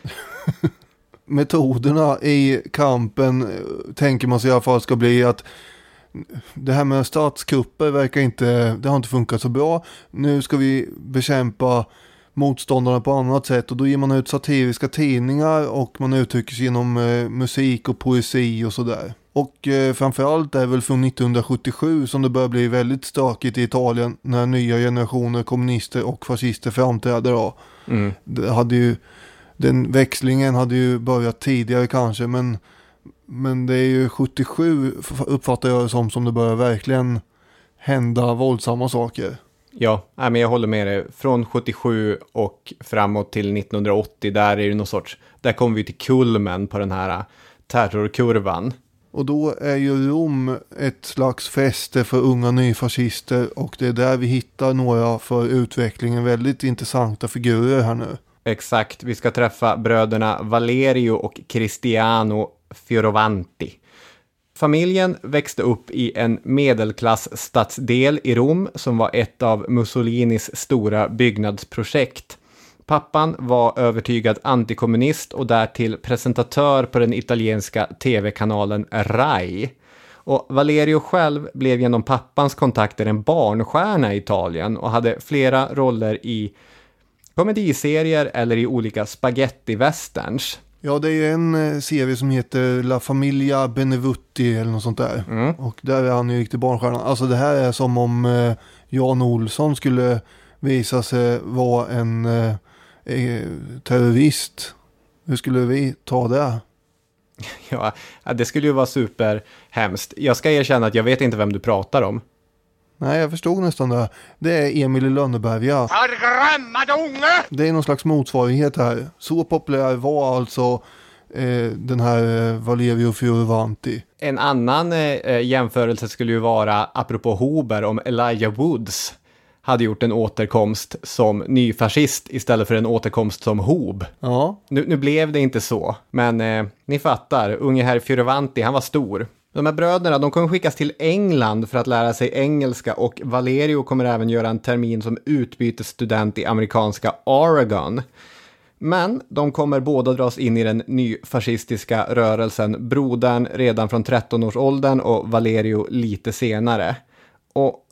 Speaker 2: Metoderna i kampen tänker man sig i alla fall ska bli att det här med statskupper det har inte funkat så bra. Nu ska vi bekämpa motståndarna på annat sätt, och då ger man ut satiriska tidningar och man uttrycker sig genom musik och poesi och sådär. Och framförallt är det väl från 1977 som det börjar bli väldigt stökigt i Italien när nya generationer kommunister och fascister framträder då. Den växlingen hade ju börjat tidigare kanske, men det är ju 77 uppfattar jag det som det börjar verkligen hända våldsamma saker.
Speaker 1: Ja, men jag håller med dig. Från 77 och framåt till 1980, där är det någon sorts, där kommer vi till kulmen på den här terrorkurvan.
Speaker 2: Och då är ju Rom ett slags fäste för unga nyfascister, och det är där vi hittar några för utvecklingen väldigt intressanta figurer här nu.
Speaker 1: Exakt, vi ska träffa bröderna Valerio och Cristiano Fioravanti. Familjen växte upp i en medelklassstadsdel i Rom som var ett av Mussolinis stora byggnadsprojekt. Pappan var övertygad antikommunist och därtill presentatör på den italienska tv-kanalen Rai. Och Valerio själv blev genom pappans kontakter en barnstjärna i Italien och hade flera roller i komediserier eller i olika spaghetti-westerns.
Speaker 2: Ja, det är en serie som heter La Famiglia Benevutti eller något sånt där. Och där är han ju riktigt barnstjärna. Alltså det här är som om Jan Olsson skulle visa sig vara en terrorist. Hur skulle vi ta det?
Speaker 1: Ja, det skulle ju vara superhemskt. Jag ska erkänna att jag vet inte vem du pratar om.
Speaker 2: Nej, jag förstod nästan det. Det är Emil i Lönneberga. Det är någon slags motsvarighet här. Så populär var alltså den här Valerio Fioravanti.
Speaker 1: En annan jämförelse skulle ju vara, apropå Hober, om Elijah Woods hade gjort en återkomst som nyfascist istället för en återkomst som hob.
Speaker 2: Ja.
Speaker 1: Nu blev det inte så, men ni fattar, unge herr Fioravanti, han var stor. De här bröderna, de kommer skickas till England för att lära sig engelska, och Valerio kommer även göra en termin som utbytesstudent i amerikanska Oregon. Men de kommer båda dras in i den nyfascistiska rörelsen, brodern redan från 13-årsåldern och Valerio lite senare. Och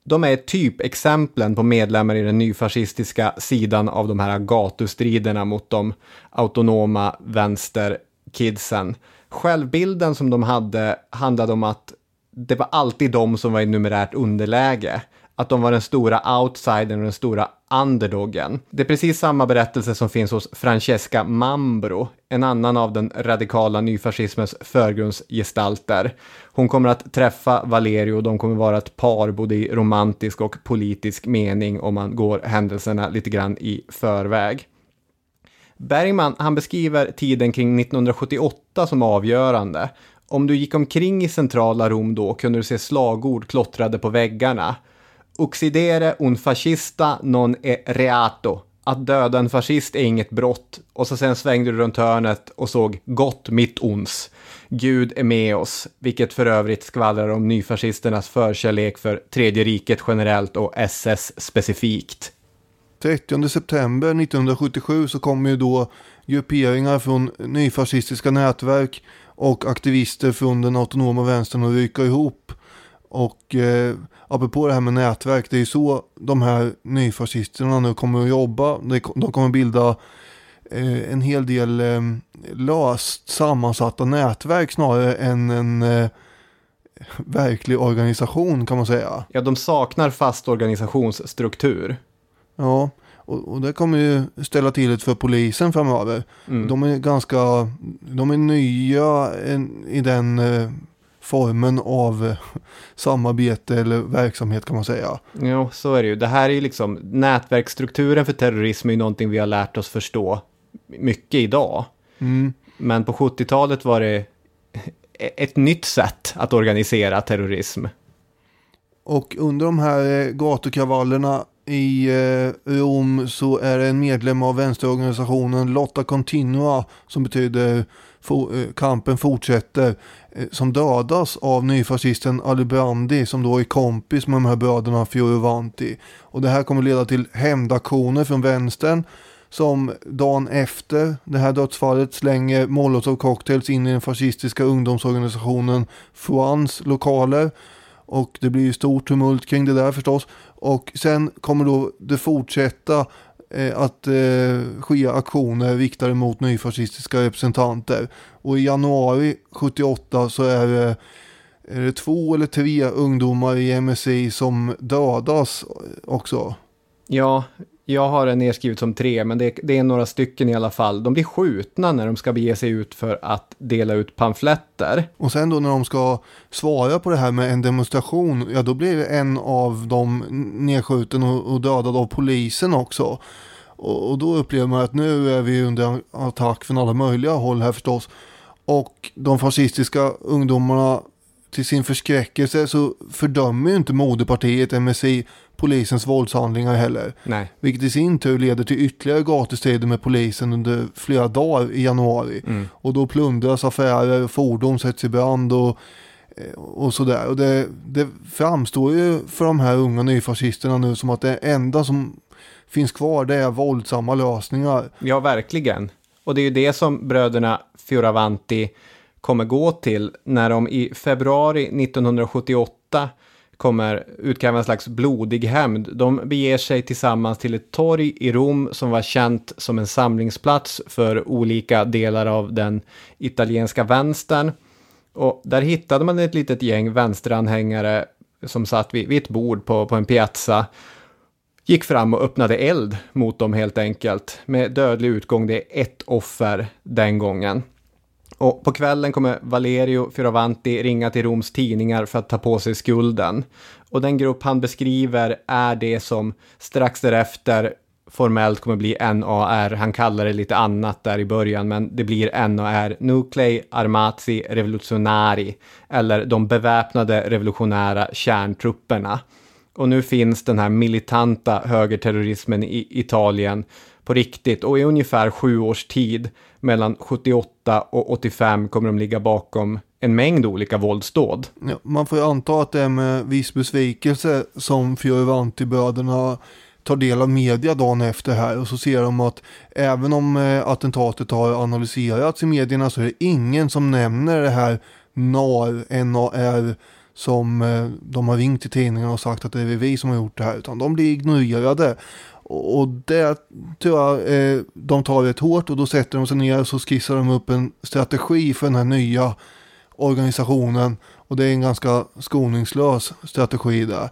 Speaker 1: De är typexemplen på medlemmar i den nyfascistiska sidan av de här gatustriderna mot de autonoma vänsterkidsen. Självbilden som de hade handlade om att det var alltid de som var i numerärt underläge. Att de var den stora outsidern och den stora underdoggen. Det är precis samma berättelse som finns hos Francesca Mambro, en annan av den radikala nyfascismens förgrundsgestalter. Hon kommer att träffa Valerio och de kommer vara ett par både i romantisk och politisk mening om man går händelserna lite grann i förväg. Bergman, han beskriver tiden kring 1978 som avgörande. Om du gick omkring i centrala Rom då kunde du se slagord klottrade på väggarna. Uccidere un fascista non è reato. Att döda en fascist är inget brott. Och så sen svängde du runt hörnet och såg gott mitt ons. Gud är med oss. Vilket för övrigt skvallrar om nyfascisternas förkärlek för Tredje riket generellt och SS specifikt.
Speaker 2: 30 september 1977 så kommer ju då grupperingar från nyfascistiska nätverk och aktivister från den autonoma vänstern att ryka ihop. Och apropå det här med nätverk, det är ju så de här nyfascisterna nu kommer att jobba. De kommer att bilda en hel del löst sammansatta nätverk snarare än en verklig organisation kan man säga.
Speaker 1: Ja, de saknar fast organisationsstruktur.
Speaker 2: Ja, och det kommer ju ställa till det för polisen framöver. De är nya i den formen av samarbete eller verksamhet kan man säga.
Speaker 1: Ja, så är det ju. Det här är ju liksom nätverksstrukturen för terrorism är ju någonting vi har lärt oss förstå mycket idag. Men på 70-talet var det ett nytt sätt att organisera terrorism.
Speaker 2: Och under de här gatukravallerna i Rom så är det en medlem av vänsterorganisationen Lotta Continua som betyder kampen fortsätter som dödas av nyfascisten Alibrandi som då är kompis med de här bröderna Fioravanti. Och det här kommer leda till hämndaktioner från vänstern som dagen efter det här dödsfallet slänger Molotov-cocktails in i den fascistiska ungdomsorganisationen Fuans lokaler. Och det blir ju stort tumult kring det där förstås. Och sen kommer då det fortsätta att ske aktioner riktade mot nyfascistiska representanter. Och i januari 78 så är det 2 eller 3 ungdomar i MSI som dödas också.
Speaker 1: Ja, jag har det nedskrivet som 3, men det är några stycken i alla fall. De blir skjutna när de ska bege sig ut för att dela ut pamfletter.
Speaker 2: Och sen då när de ska svara på det här med en demonstration, ja då blir en av dem nedskjuten och dödad av polisen också. Och då upplever man att nu är vi under attack från alla möjliga håll här förstås. Och de fascistiska ungdomarna till sin förskräckelse så fördömer ju inte moderpartiet MSI polisens våldshandlingar heller.
Speaker 1: Nej.
Speaker 2: Vilket i sin tur leder till ytterligare gatustrider med polisen under flera dagar i januari. Och då plundras affärer, fordon sätts i brand och sådär. Och det framstår ju för de här unga nyfascisterna nu som att det enda som finns kvar det är våldsamma lösningar.
Speaker 1: Ja, verkligen. Och det är ju det som bröderna Fioravanti kommer gå till när de i februari 1978 kommer utkräva en slags blodig hämnd. De beger sig tillsammans till ett torg i Rom som var känt som en samlingsplats för olika delar av den italienska vänstern. Och där hittade man ett litet gäng vänsteranhängare som satt vid ett bord på en piazza. Gick fram och öppnade eld mot dem helt enkelt. Med dödlig utgång, det är 1 offer den gången. Och på kvällen kommer Valerio Fioravanti ringa till Roms tidningar för att ta på sig skulden. Och den grupp han beskriver är det som strax därefter formellt kommer bli NAR. Han kallar det lite annat där i början, men det blir NAR, Nuclei Armati Revoluzionari, eller de beväpnade revolutionära kärntrupperna. Och nu finns den här militanta högerterrorismen i Italien på riktigt, och i ungefär 7 års tid mellan 78 och 85 kommer de ligga bakom en mängd olika våldsdåd.
Speaker 2: Ja, man får ju anta att det är med viss besvikelse som Fioravanti-bröderna tar del av media dagen efter här, och så ser de att även om attentatet har analyserats i medierna så är det ingen som nämner det här NAR som de har ringt till tidningen och sagt att det är vi som har gjort det här, utan de blir ignorerade. Och det tror jag de tar rätt hårt, och då sätter de sig ner och så skissar de upp en strategi för den här nya organisationen, och det är en ganska skoningslös strategi där.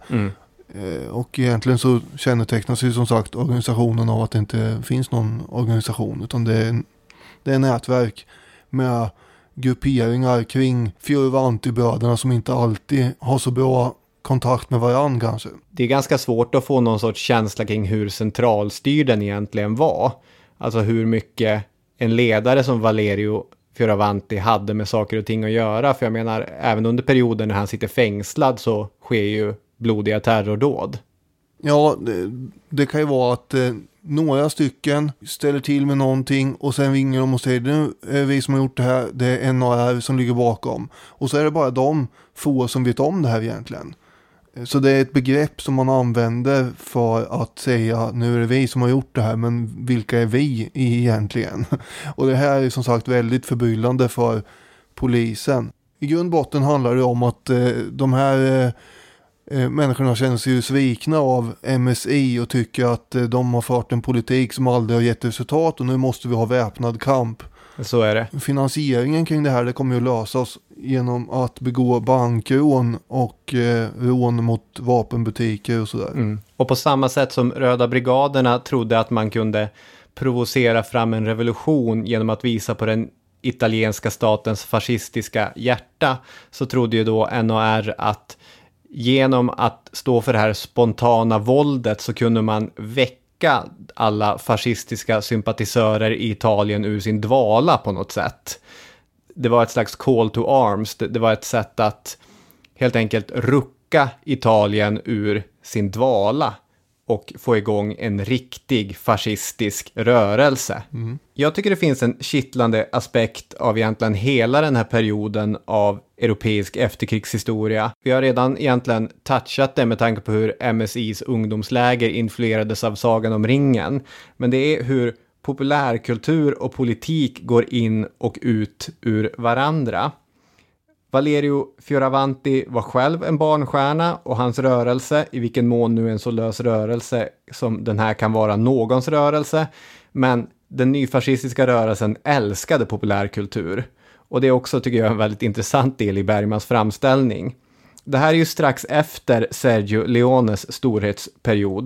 Speaker 2: Och egentligen så kännetecknas ju som sagt organisationen av att det inte finns någon organisation, utan det är nätverk med grupperingar kring Fioravanti-bröderna som inte alltid har så bra kontakt med varandra kanske.
Speaker 1: Det är ganska svårt att få någon sorts känsla kring hur centralstyrd den egentligen var. Alltså hur mycket en ledare som Valerio Fioravanti hade med saker och ting att göra. För jag menar, även under perioden när han sitter fängslad så sker ju blodiga terrordåd.
Speaker 2: Ja, det kan ju vara att några stycken ställer till med någonting och sen ringer de och säger nu är vi som har gjort det här, det är NAR som ligger bakom. Och så är det bara de få som vet om det här egentligen. Så det är ett begrepp som man använder för att säga nu är det vi som har gjort det här, men vilka är vi egentligen? Och det här är som sagt väldigt förbryllande för polisen. I grund och botten handlar det om att de här människorna känner sig ju svikna av MSI och tycker att de har fört en politik som aldrig har gett resultat, och nu måste vi ha väpnad kamp.
Speaker 1: Så är det.
Speaker 2: Finansieringen kring det här, det kommer ju lösas genom att begå bankrån och rån mot vapenbutiker och sådär.
Speaker 1: Och på samma sätt som Röda brigaderna trodde att man kunde provocera fram en revolution genom att visa på den italienska statens fascistiska hjärta, så trodde ju då NAR att genom att stå för det här spontana våldet så kunde man väcka alla fascistiska sympatisörer i Italien ur sin dvala på något sätt. Det var ett slags call to arms. Det var ett sätt att helt enkelt rucka Italien ur sin dvala och få igång en riktig fascistisk rörelse. Jag tycker det finns en kittlande aspekt av egentligen hela den här perioden av europeisk efterkrigshistoria. Vi har redan egentligen touchat det med tanke på hur MSIs ungdomsläger influerades av Sagan om ringen. Men det är hur populärkultur och politik går in och ut ur varandra. Valerio Fioravanti var själv en barnstjärna, och hans rörelse, i vilken mån nu en så lös rörelse som den här kan vara någons rörelse, men den nyfascistiska rörelsen älskade populärkultur. Och det är också, tycker jag, en väldigt intressant del i Bergmans framställning. Det här är ju strax efter Sergio Leones storhetsperiod.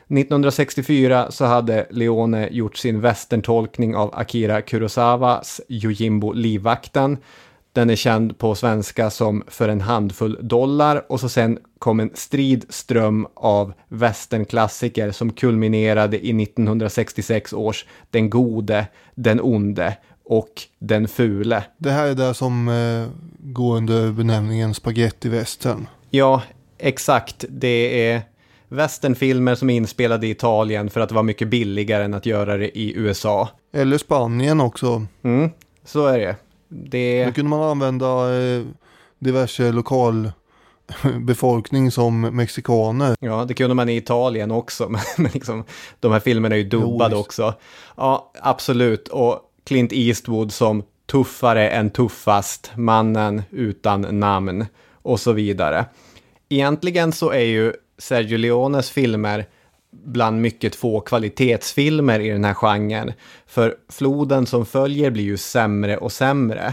Speaker 1: 1964 så hade Leone gjort sin västerntolkning av Akira Kurosawas Yojimbo Livvakten. Den är känd på svenska som För en handfull dollar, och så sen kom en stridström av westernklassiker som kulminerade i 1966 års Den gode, Den onde och Den fule.
Speaker 2: Det här är det som går under benämningen spaghetti-western.
Speaker 1: Ja, exakt. Det är westernfilmer som är inspelade i Italien för att det var mycket billigare än att göra det i USA.
Speaker 2: Eller Spanien också.
Speaker 1: Så är det. Då
Speaker 2: kunde man använda diverse lokalbefolkning som mexikaner.
Speaker 1: Ja, det kunde man i Italien också. Men liksom, de här filmerna är ju dubbade också. Ja, absolut. Och Clint Eastwood som tuffare än tuffast, mannen utan namn och så vidare. Egentligen så är ju Sergio Leones filmer bland mycket få kvalitetsfilmer i den här genren. För floden som följer blir ju sämre och sämre.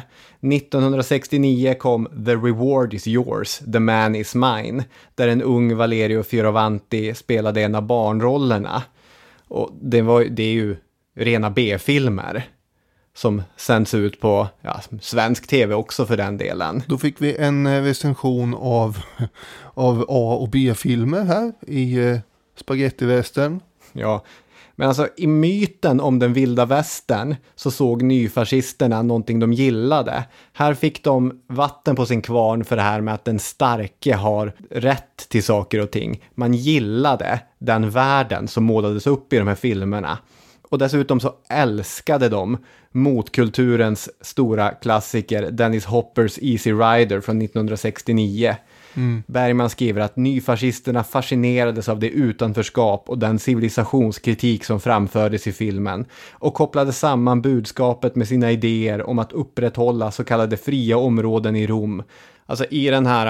Speaker 1: 1969 kom The Reward is Yours, The Man is Mine, där en ung Valerio Fioravanti spelade en av barnrollerna. Och det är ju rena B-filmer som sänds ut på svensk tv också för den delen.
Speaker 2: Då fick vi en recension av A- och B-filmer här i spaghetti-västern.
Speaker 1: Ja, men alltså i myten om den vilda västern så såg nyfascisterna någonting de gillade. Här fick de vatten på sin kvarn för det här med att den starke har rätt till saker och ting. Man gillade den världen som målades upp i de här filmerna. Och dessutom så älskade de motkulturens stora klassiker Dennis Hoppers Easy Rider från 1969. Bergman skriver att nyfascisterna fascinerades av det utanförskap och den civilisationskritik som framfördes i filmen och kopplade samman budskapet med sina idéer om att upprätthålla så kallade fria områden i Rom. Alltså i den här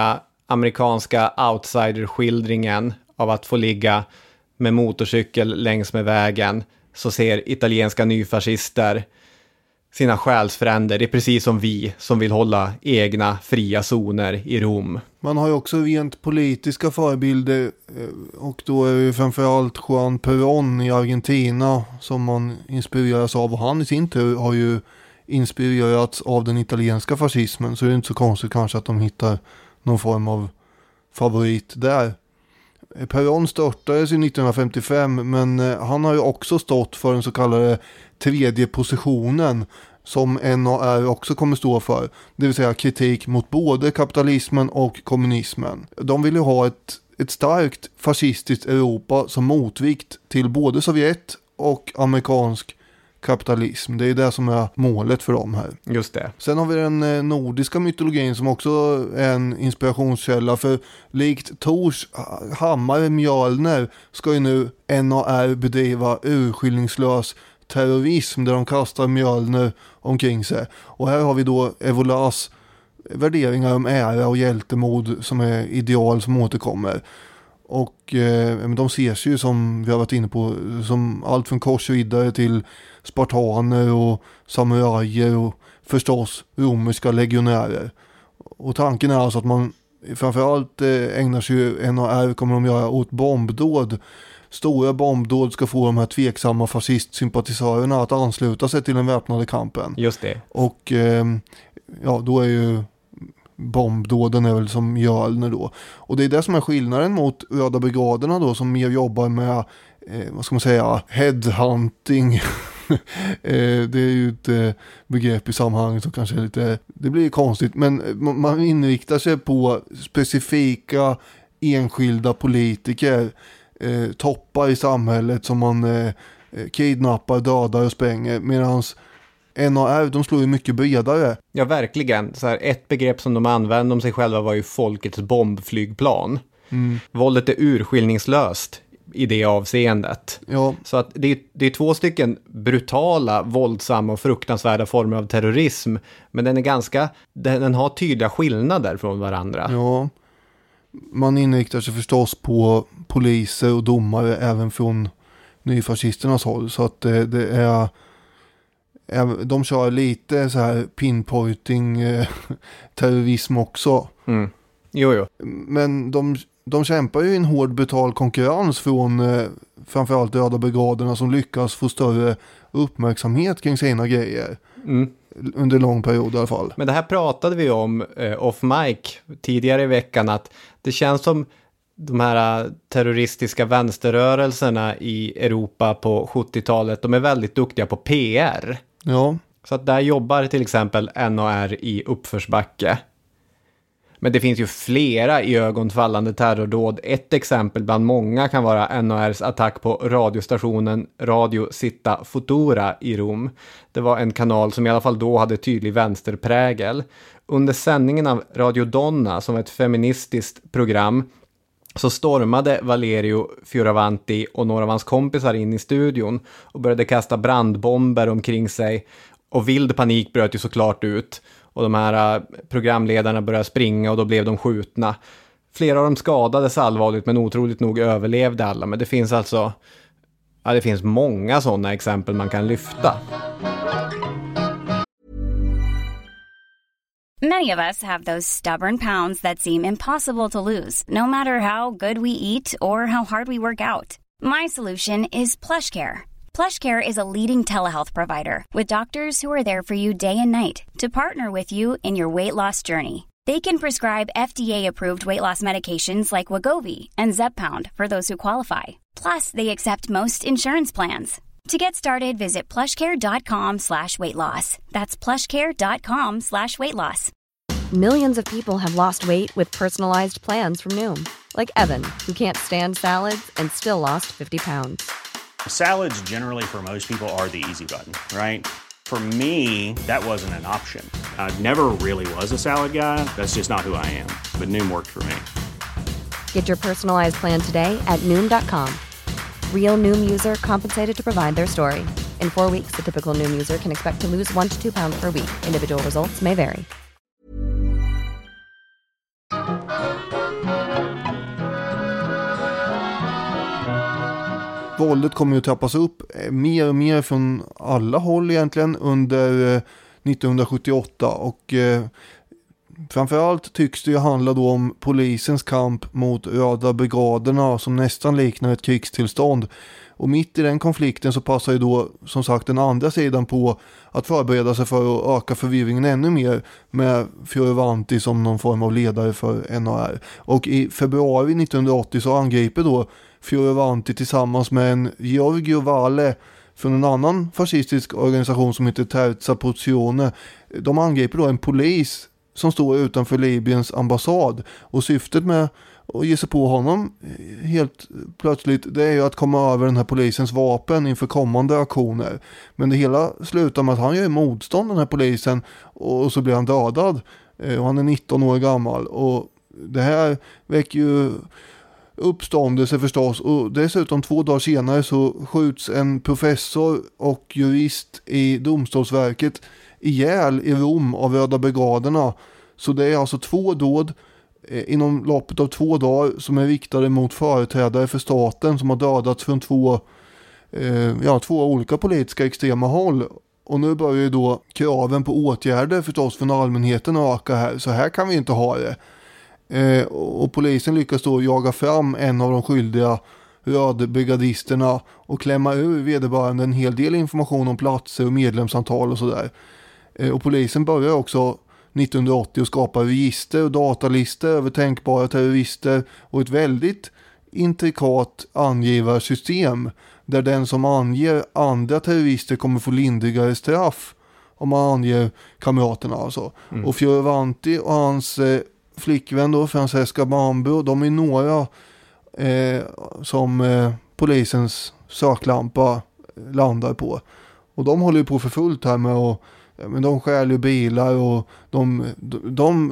Speaker 1: amerikanska outsider-skildringen av att få ligga med motorcykel längs med vägen, så ser italienska nyfascister sina själsfränder. Det är precis som vi som vill hålla egna fria zoner i Rom.
Speaker 2: Man har ju också rent politiska förebilder, och då är det framförallt Juan Perón i Argentina som man inspireras av, och han i sin tur har ju inspirerats av den italienska fascismen, så det är inte så konstigt kanske att de hittar någon form av favorit där. Perón störtades 1955, men han har ju också stått för den så kallade tredje positionen som NAR också kommer stå för, det vill säga kritik mot både kapitalismen och kommunismen. De vill ju ha ett starkt fascistiskt Europa som motvikt till både Sovjet och amerikansk kapitalism. Det är det som är målet för dem här.
Speaker 1: Just det.
Speaker 2: Sen har vi den nordiska mytologin som också är en inspirationskälla, för likt Tors hammare Mjölner ska ju nu NAR bedriva urskillningslös terrorism där de kastar Mjölner omkring sig. Och här har vi då Evolas värderingar om ära och hjältemod som är ideal som återkommer. Och de ses ju, som vi har varit inne på, som allt från korsriddare till spartaner och samurajer och förstås romerska legionärer. Och tanken är alltså att man framförallt ägnar sig, NAR kommer de göra, åt bombdåd. Stora bombdåd ska få de här tveksamma fascistsympatisörerna att ansluta sig till den väpnade kampen.
Speaker 1: Just det.
Speaker 2: Och ja, då är ju bombdåden är väl som Mjölner då. Och det är det som är skillnaden mot Röda brigaderna då, som mer jobbar med vad ska man säga, headhunting. Det är ju ett begrepp i sammanhanget som kanske är lite, det blir konstigt, men man inriktar sig på specifika enskilda politiker, toppar i samhället som man kidnappar, dödar och spränger, medans NAR, de slår ju mycket bredare.
Speaker 1: Ja, verkligen. Så här, ett begrepp som de använde om sig själva var ju folkets bombflygplan. Våldet är urskillningslöst i det avseendet.
Speaker 2: Ja.
Speaker 1: Så att det är två stycken brutala, våldsamma och fruktansvärda former av terrorism, men den har tydliga skillnader från varandra.
Speaker 2: Ja. Man inriktar sig förstås på poliser och domare även från nyfascisternas håll, så att det är, de kör lite så här pinpointing terrorism också.
Speaker 1: Jo.
Speaker 2: Men de kämpar ju i en hård brutal konkurrens från framförallt Röda brigaderna som lyckas få större uppmärksamhet kring sina grejer. Under lång period i alla fall.
Speaker 1: Men det här pratade vi om off mic tidigare i veckan, att det känns som de här terroristiska vänsterrörelserna i Europa på 70-talet, de är väldigt duktiga på PR.
Speaker 2: Ja.
Speaker 1: Så att där jobbar till exempel NAR i uppförsbacke. Men det finns ju flera i ögonfallande terrordåd. Ett exempel bland många kan vara NARs attack på radiostationen Radio Città Futura i Rom. Det var en kanal som i alla fall då hade tydlig vänsterprägel. Under sändningen av Radio Donna, som var ett feministiskt program, så stormade Valerio Fioravanti och några av hans kompisar in i studion och började kasta brandbomber omkring sig. Och vild panik bröt ju såklart ut. Och de här programledarna började springa och då blev de skjutna. Flera av dem skadades allvarligt, men otroligt nog överlevde alla. Men det finns alltså, ja, det finns många sådana exempel man kan lyfta.
Speaker 8: Many of us have those stubborn pounds that seem impossible to lose, no matter how good we eat or how hard we work out. My solution is PlushCare. PlushCare is a leading telehealth provider with doctors who are there for you day and night to partner with you in your weight loss journey. They can prescribe FDA-approved weight loss medications like Wegovy and Zepbound for those who qualify. Plus, they accept most insurance plans. To get started, visit plushcare.com/weightloss. That's plushcare.com/weightloss.
Speaker 4: Millions of people have lost weight with personalized plans from Noom. Like Evan, who can't stand salads and still lost 50 pounds.
Speaker 5: Salads generally for most people are the easy button, right? For me, that wasn't an option. I never really was a salad guy. That's just not who I am. But Noom worked for me.
Speaker 4: Get your personalized plan today at Noom.com. Real Noom user compensated to provide their story. In 4 weeks, the typical Noom user can expect to lose 1 to 2 pounds per week. Individual results may vary.
Speaker 2: våldet kommer ju att trappas upp mer och mer från alla håll egentligen under 1978 och framförallt tycks det ju handla då om polisens kamp mot röda brigaderna som nästan liknar ett krigstillstånd. Och mitt i den konflikten så passar ju då som sagt den andra sidan på att förbereda sig för att öka förvirringen ännu mer med Fioravanti som någon form av ledare för NAR. Och i februari 1980 så angriper då Fioravanti tillsammans med en Giorgio Vale från en annan fascistisk organisation som heter Terza Porzione. De angriper då en polis som står utanför Libyens ambassad och syftet med att ge sig på honom helt plötsligt det är ju att komma över den här polisens vapen inför kommande aktioner. Men det hela slutar med att han gör motstånd den här polisen och så blir han dödad och han är 19 år gammal och det här väcker ju uppståndelse förstås och dessutom 2 dagar senare så skjuts en professor och jurist i domstolsverket ihjäl i Rom av röda brigaderna. Så det är alltså 2 dåd inom loppet av 2 dagar som är riktade mot företrädare för staten som har dödats från 2 olika politiska extrema håll. Och nu börjar ju då kraven på åtgärder förstås från allmänheten att öka här. Så här kan vi inte ha det. Och polisen lyckas då jaga fram en av de skyldiga rödbrigadisterna och klämma ur vederbörande en hel del information om platser och medlemsantal och sådär. Och polisen börjar också 1980 att skapa register och datalistor över tänkbara terrorister och ett väldigt intrikat angivarsystem där den som anger andra terrorister kommer få lindrigare straff om man anger kamraterna alltså. Och Fioravanti och hans flickvän då, Francesca Bambu, de är några som polisens söklampa landar på. Och de håller ju på för fullt här med att men de stjäl ju bilar och de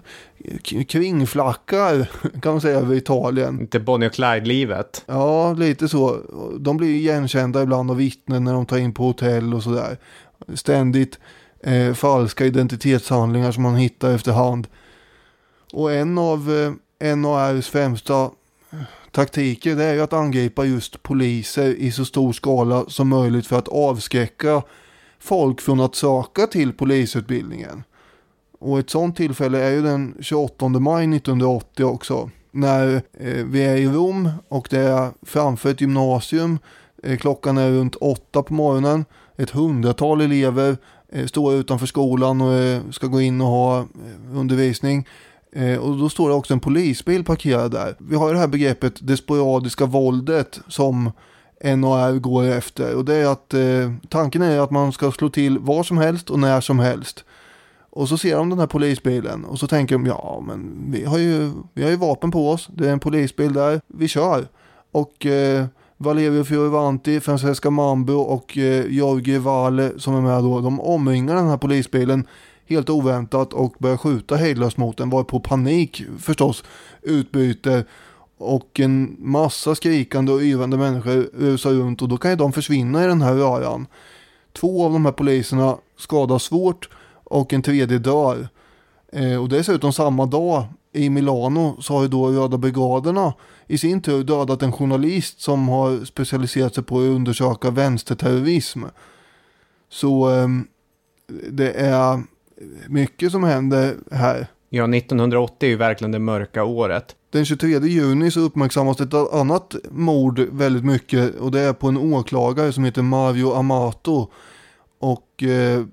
Speaker 2: kringflackar kan man säga över Italien.
Speaker 1: Inte Bonnie och Clyde-livet.
Speaker 2: Ja, lite så. De blir igenkända ibland av vittnen när de tar in på hotell och sådär. Ständigt falska identitetshandlingar som man hittar efterhand. Och en av NARs främsta taktiker det är ju att angripa just poliser i så stor skala som möjligt för att avskräcka folk från att söka till polisutbildningen. Och ett sånt tillfälle är ju den 28 maj 1980 också. När vi är i Rom och det är framför ett gymnasium. Klockan är runt 8 på morgonen. Ett 100-tal elever står utanför skolan och ska gå in och ha undervisning. Och då står det också en polisbil parkerad där. Vi har ju det här begreppet det sporadiska våldet som NAR går efter. Och det är att tanken är att man ska slå till var som helst och när som helst. Och så ser de den här polisbilen och så tänker de ja men vi har ju vapen på oss. Det är en polisbil där. Vi kör. Och Valerio Fioravanti, Francesca Bambu och Giorgio Vale som är med då. De omringar den här polisbilen helt oväntat och börjar skjuta hejdlöst mot den. Var på panik förstås utbyter. Och en massa skrikande och yvande människor rusar runt och då kan ju de försvinna i den här röran. 2 av de här poliserna skadas svårt och en tredje dör. Och dessutom samma dag i Milano så har ju då röda brigaderna i sin tur dödat en journalist som har specialiserat sig på att undersöka vänsterterrorism. Så det är mycket som händer här.
Speaker 1: Ja, 1980 är ju verkligen det mörka året.
Speaker 2: Den 23 juni så uppmärksammas ett annat mord väldigt mycket och det är på en åklagare som heter Mario Amato. Och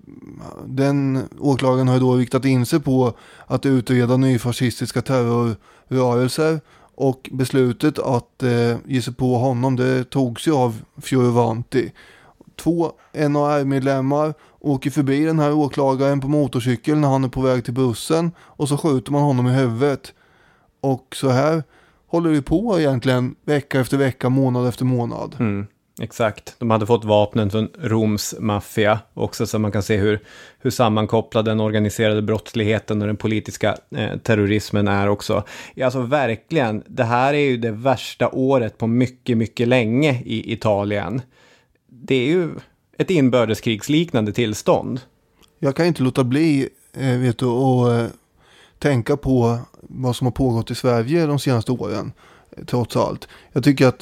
Speaker 2: den åklagaren har då riktat in sig på att utreda nyfascistiska terrorrörelser och beslutet att ge sig på honom det togs ju av Fioravanti. 2 NAR-medlemmar åker förbi den här åklagaren på motorcykel när han är på väg till bussen och så skjuter man honom i huvudet. Och så här håller det på egentligen vecka efter vecka, månad efter månad.
Speaker 1: Exakt. De hade fått vapnen från Roms maffia också så man kan se hur sammankopplad den organiserade brottsligheten och den politiska terrorismen är också. Alltså verkligen, det här är ju det värsta året på mycket, mycket länge i Italien. Det är ju ett inbördeskrigsliknande tillstånd.
Speaker 2: Jag kan inte låta bli att tänka på vad som har pågått i Sverige de senaste åren, trots allt. Jag tycker att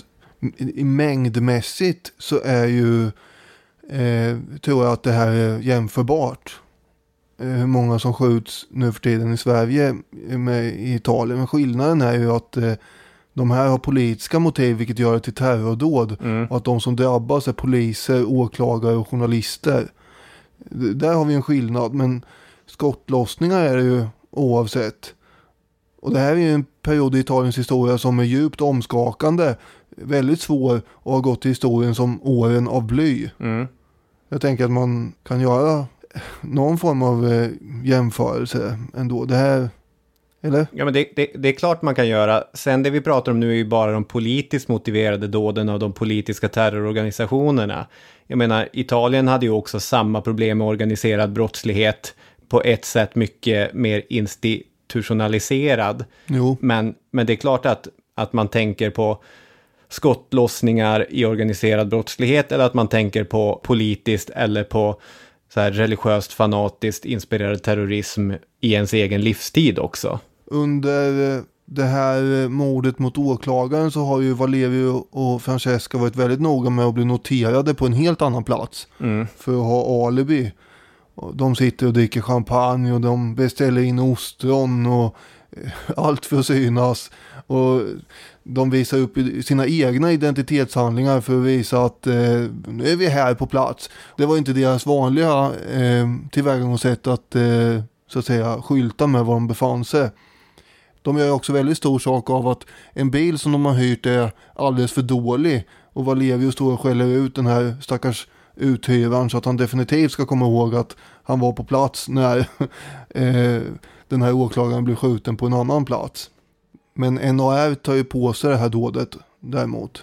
Speaker 2: i mängdmässigt så är ju tror jag att det här är jämförbart. Hur många som skjuts nu för tiden i Sverige med i Italien. Men skillnaden är ju att de här har politiska motiv, vilket gör det till terrordåd. Och att de som drabbas är poliser, åklagare och journalister. Där har vi en skillnad, men skottlossningar är det ju oavsett. Och det här är ju en period i Italiens historia som är djupt omskakande. Väldigt svår och har gått till historien som åren av bly. Jag tänker att man kan göra någon form av jämförelse ändå. Det här, eller?
Speaker 1: Ja, men det är klart man kan göra. Sen det vi pratar om nu är ju bara de politiskt motiverade dåden av de politiska terrororganisationerna. Jag menar, Italien hade ju också samma problem med organiserad brottslighet, på ett sätt mycket mer institutionaliserad.
Speaker 2: Jo.
Speaker 1: Men det är klart att man tänker på skottlossningar i organiserad brottslighet, eller att man tänker på politiskt eller på så här religiöst fanatiskt inspirerad terrorism i ens egen livstid också.
Speaker 2: Under det här mordet mot åklagaren så har ju Valerio och Francesca varit väldigt noga med att bli noterade på en helt annan plats för att ha alibi. De sitter och dricker champagne och de beställer in ostron och allt för att synas. Och de visar upp sina egna identitetshandlingar för att visa att nu är vi här på plats. Det var inte deras vanliga tillvägagångssätt att så att säga skylta med var de befann sig. De gör också väldigt stor sak av att en bil som de har hyrt är alldeles för dålig. Och Valerio står och skäller ut den här stackars uthyraren så att han definitivt ska komma ihåg att han var på plats när den här åklagaren blev skjuten på en annan plats. Men NAR tar ju på sig det här dådet däremot.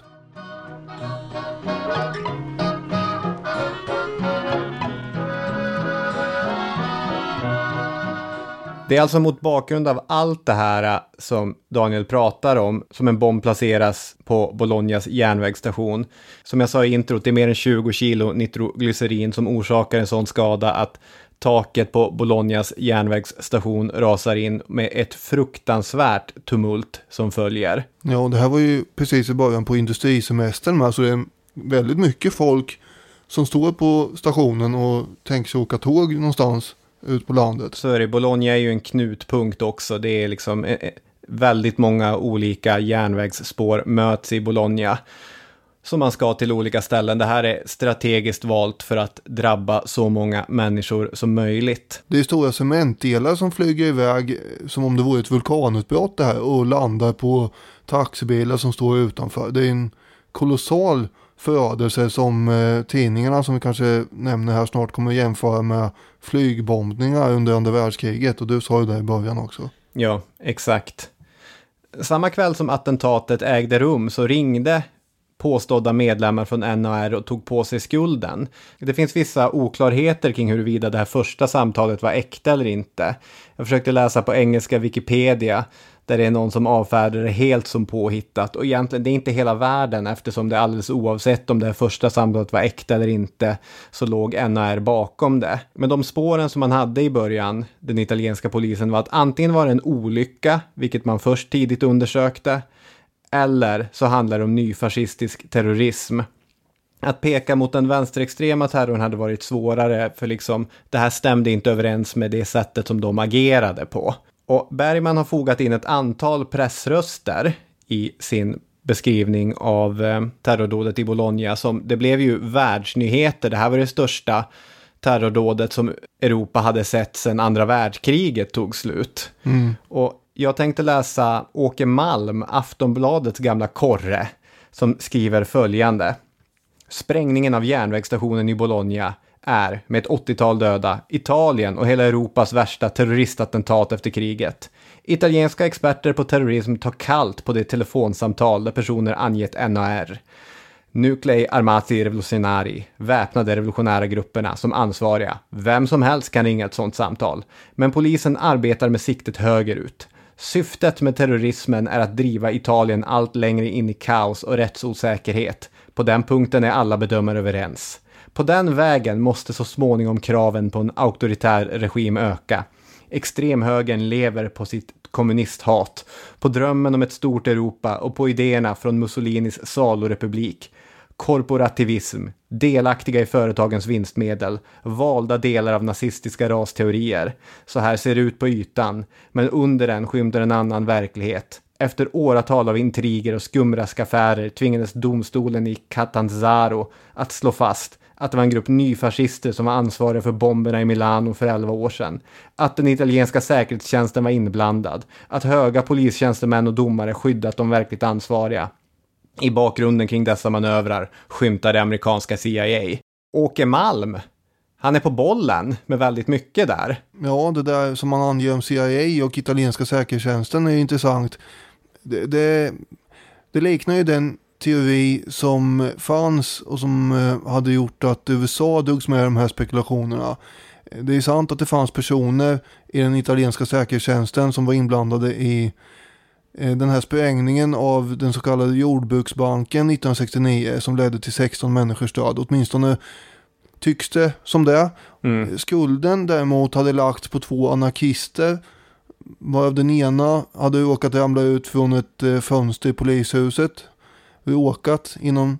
Speaker 1: Det är alltså mot bakgrund av allt det här som Daniel pratar om, som en bomb placeras på Bolognas järnvägsstation. Som jag sa i introt, det är mer än 20 kilo nitroglycerin som orsakar en sån skada att taket på Bolognas järnvägsstation rasar in med ett fruktansvärt tumult som följer.
Speaker 2: Ja, och det här var ju precis i början på industrisemestern, alltså det är väldigt mycket folk som står på stationen och tänker sig åka tåg någonstans ut på landet.
Speaker 1: Så är det, Bologna är ju en knutpunkt också. Det är liksom väldigt många olika järnvägsspår möts i Bologna, som man ska till olika ställen. Det här är strategiskt valt för att drabba så många människor som möjligt.
Speaker 2: Det är stora cementdelar som flyger iväg som om det vore ett vulkanutbrott det här och landar på taxibilar som står utanför. Det är en kolossal förödelse som tidningarna som vi kanske nämner här snart kommer att jämföra med flygbombningar under andra världskriget, och du sa ju det i början också.
Speaker 1: Ja, exakt. Samma kväll som attentatet ägde rum så ringde påstådda medlemmar från NAR och tog på sig skulden. Det finns vissa oklarheter kring huruvida det här första samtalet var äkta eller inte. Jag försökte läsa på engelska Wikipedia där det är någon som avfärdar det helt som påhittat. Och egentligen det är inte hela världen, eftersom det alldeles oavsett om det här första samtalet var äkta eller inte så låg NAR bakom det. Men de spåren som man hade i början, den italienska polisen, var att antingen var det en olycka, vilket man först tidigt undersökte, eller så handlar det om nyfascistisk terrorism. Att peka mot den vänsterextrema terrorn hade varit svårare, för liksom det här stämde inte överens med det sättet som de agerade på. Och Bergman har fogat in ett antal pressröster i sin beskrivning av terrordådet i Bologna. Det blev ju världsnyheter. Det här var det största terrordådet som Europa hade sett sedan andra världskriget tog slut. Och jag tänkte läsa Åke Malm, Aftonbladets gamla korre, som skriver följande. Sprängningen av järnvägsstationen i Bologna är, med ett 80-tal döda, Italien och hela Europas värsta terroristattentat efter kriget. Italienska experter på terrorism tar kallt på det telefonsamtal där personer angett NAR. Nuclei Armati Revoluzionari, väpnade revolutionära grupperna som ansvariga. Vem som helst kan ringa ett sådant samtal. Men polisen arbetar med siktet högerut. Syftet med terrorismen är att driva Italien allt längre in i kaos och rättsosäkerhet. På den punkten är alla bedömare överens. På den vägen måste så småningom kraven på en auktoritär regim öka. Extremhögern lever på sitt kommunisthat, på drömmen om ett stort Europa och på idéerna från Mussolinis salorepublik. Korporativism, delaktiga i företagens vinstmedel, valda delar av nazistiska rasteorier. Så här ser det ut på ytan, men under den skymtar en annan verklighet. Efter åratal av intriger och skumraskaffärer tvingades domstolen i Catanzaro att slå fast att det var en grupp nyfascister som var ansvariga för bomberna i Milano för 11 år sedan. Att den italienska säkerhetstjänsten var inblandad. Att höga polistjänstemän och domare skyddat de verkligt ansvariga. I bakgrunden kring dessa manövrar skymtar det amerikanska CIA. Åke Malm, han är på bollen med väldigt mycket där.
Speaker 2: Ja, det där som man anger om CIA och italienska säkerhetstjänsten är ju intressant. Det liknar ju den teori som fanns och som hade gjort att USA drogs med de här spekulationerna. Det är sant att det fanns personer i den italienska säkerhetstjänsten som var inblandade i den här sprängningen av den så kallade jordbruksbanken 1969 som ledde till 16 människors död. Åtminstone tycks det som det. Skulden däremot hade lagts på 2 anarkister, varav den ena hade råkat ramla ut från ett fönster i polishuset. Råkat inom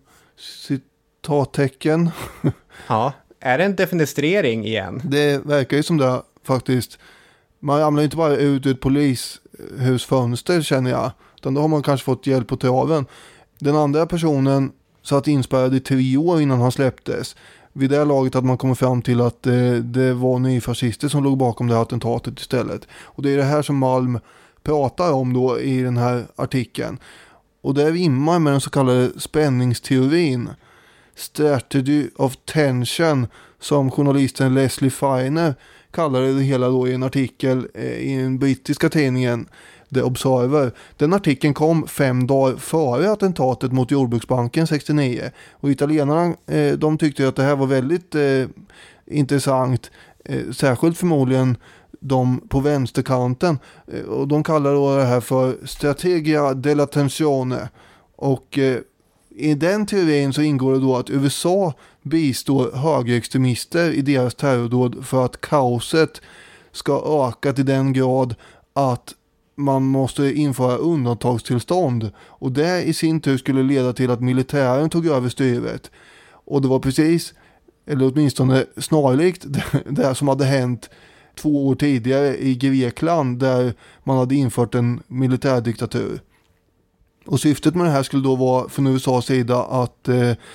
Speaker 2: citattecken.
Speaker 1: Ja, är det en defenestrering igen?
Speaker 2: Det verkar ju som det faktiskt. Man ramlar inte bara ut ur ett polishusfönster, känner jag. Utan då har man kanske fått hjälp på traven. Den andra personen satt inspärrad i 3 år innan han släpptes. Vid det laget att man kommer fram till att det var nyfascister som låg bakom det här attentatet istället. Och det är det här som Malm pratar om då i den här artikeln. Och det rimmar med den så kallade spänningsteorin. Strategy of tension, som journalisten Leslie Feiner kallade det hela då i en artikel i den brittiska tidningen The Observer. Den artikeln kom 5 dagar före attentatet mot jordbruksbanken 69. Och italienarna de tyckte att det här var väldigt intressant. Särskilt förmodligen de på vänsterkanten. Och de kallar då det här för strategia della tensione. Och i den teorin så ingår det då att USA bistår högerextremister i deras terrordåd för att kaoset ska öka till den grad att man måste införa undantagstillstånd. Och det i sin tur skulle leda till att militären tog över styret. Och det var precis, eller åtminstone snarlikt, det som hade hänt 2 år tidigare i Grekland där man hade infört en militärdiktatur. Och syftet med det här skulle då vara från USAs sida att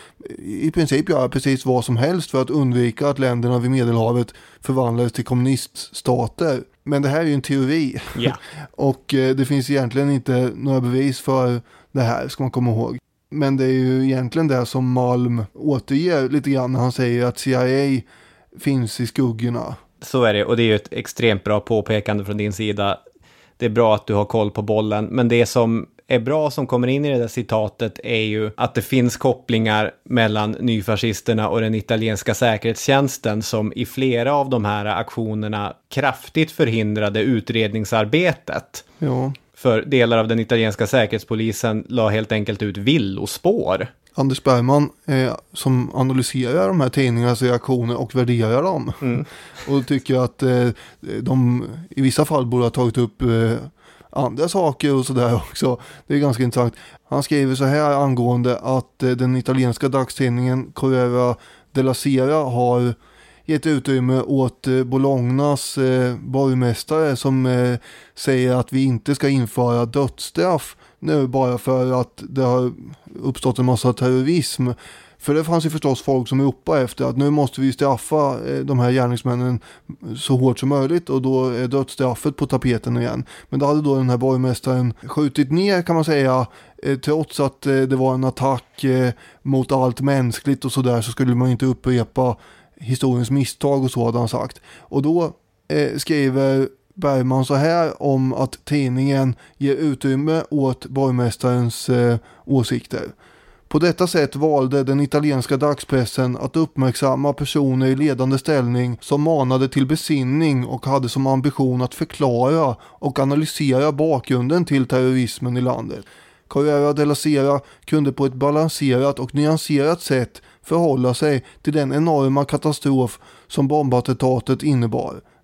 Speaker 2: i princip göra precis vad som helst för att undvika att länderna vid Medelhavet förvandlades till kommuniststater. Men det här är ju en teori.
Speaker 1: Yeah.
Speaker 2: Och det finns egentligen inte några bevis för det här, ska man komma ihåg. Men det är ju egentligen det som Malm återger lite grann när han säger att CIA finns i skuggorna.
Speaker 1: Så är det, och det är ju ett extremt bra påpekande från din sida. Det är bra att du har koll på bollen, men det som är bra som kommer in i det där citatet är ju att det finns kopplingar mellan nyfascisterna och den italienska säkerhetstjänsten som i flera av de här aktionerna kraftigt förhindrade utredningsarbetet.
Speaker 2: Ja.
Speaker 1: För delar av den italienska säkerhetspolisen la helt enkelt ut villospår.
Speaker 2: Anders Bergman som analyserar de här tidningarnas reaktioner och värderar dem. Och tycker att de i vissa fall borde ha tagit upp andra saker och sådär också. Det är ganska intressant. Han skriver så här angående att den italienska dagstidningen Corriere della Sera har gett utrymme åt Bolognas borgmästare som säger att vi inte ska införa dödsstraff nu bara för att det har uppstått en massa terrorism. För det fanns ju förstås folk som ropade efter att nu måste vi straffa de här gärningsmännen så hårt som möjligt och då är dödsstraffet på tapeten igen. Men då hade då den här borgmästaren skjutit ner, kan man säga, trots att det var en attack mot allt mänskligt och sådär, så skulle man inte upprepa historiens misstag och så, hade han sagt. Och då skriver Bergman så här om att tidningen ger utrymme åt borgmästarens åsikter. På detta sätt valde den italienska dagspressen att uppmärksamma personer i ledande ställning som manade till besinning och hade som ambition att förklara och analysera bakgrunden till terrorismen i landet. Corriere della Sera kunde på ett balanserat och nyanserat sätt förhålla sig till den enorma katastrof som bombattentatet innebar.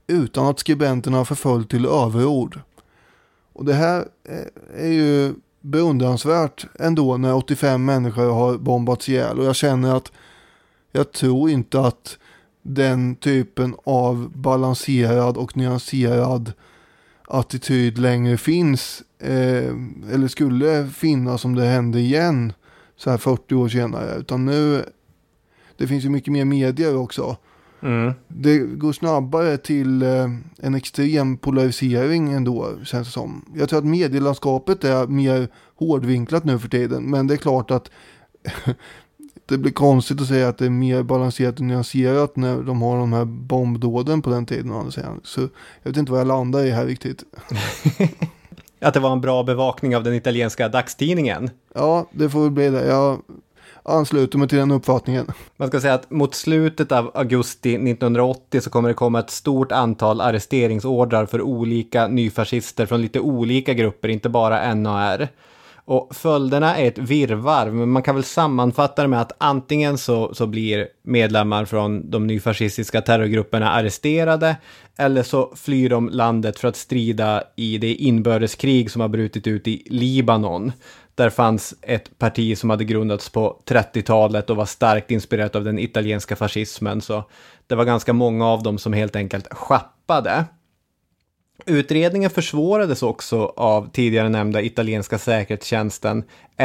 Speaker 2: utan att skribenterna förföll till överord. Och det här är ju beundransvärt ändå när 85 människor har bombats ihjäl. Och jag känner att jag tror inte att den typen av balanserad och nyanserad attityd längre finns eller skulle finnas om det hände igen så här 40 år senare. Utan nu, det finns ju mycket mer medier också. Det går snabbare till en extrem polarisering ändå, känns det som. Jag tror att medielandskapet är mer hårdvinklat nu för tiden, men det är klart att det blir konstigt att säga att det är mer balanserat och nyanserat när de har de här bombdåden på den tiden. Så jag vet inte vad jag landar i här riktigt.
Speaker 1: Att det var en bra bevakning av den italienska dagstidningen.
Speaker 2: Ja, det får väl bli det. Jag ansluter mig till den uppfattningen.
Speaker 1: Man ska säga att mot slutet av augusti 1980 så kommer det komma ett stort antal arresteringsordrar för olika nyfascister från lite olika grupper, inte bara NAR. Och följderna är ett virrvarr, men man kan väl sammanfatta det med att antingen så blir medlemmar från de nyfascistiska terrorgrupperna arresterade, eller så flyr de landet för att strida i det inbördeskrig som har brutit ut i Libanon. Där fanns ett parti som hade grundats på 30-talet och var starkt inspirerat av den italienska fascismen, så det var ganska många av dem som helt enkelt schappade. Utredningen försvårades också av tidigare nämnda italienska säkerhetstjänsten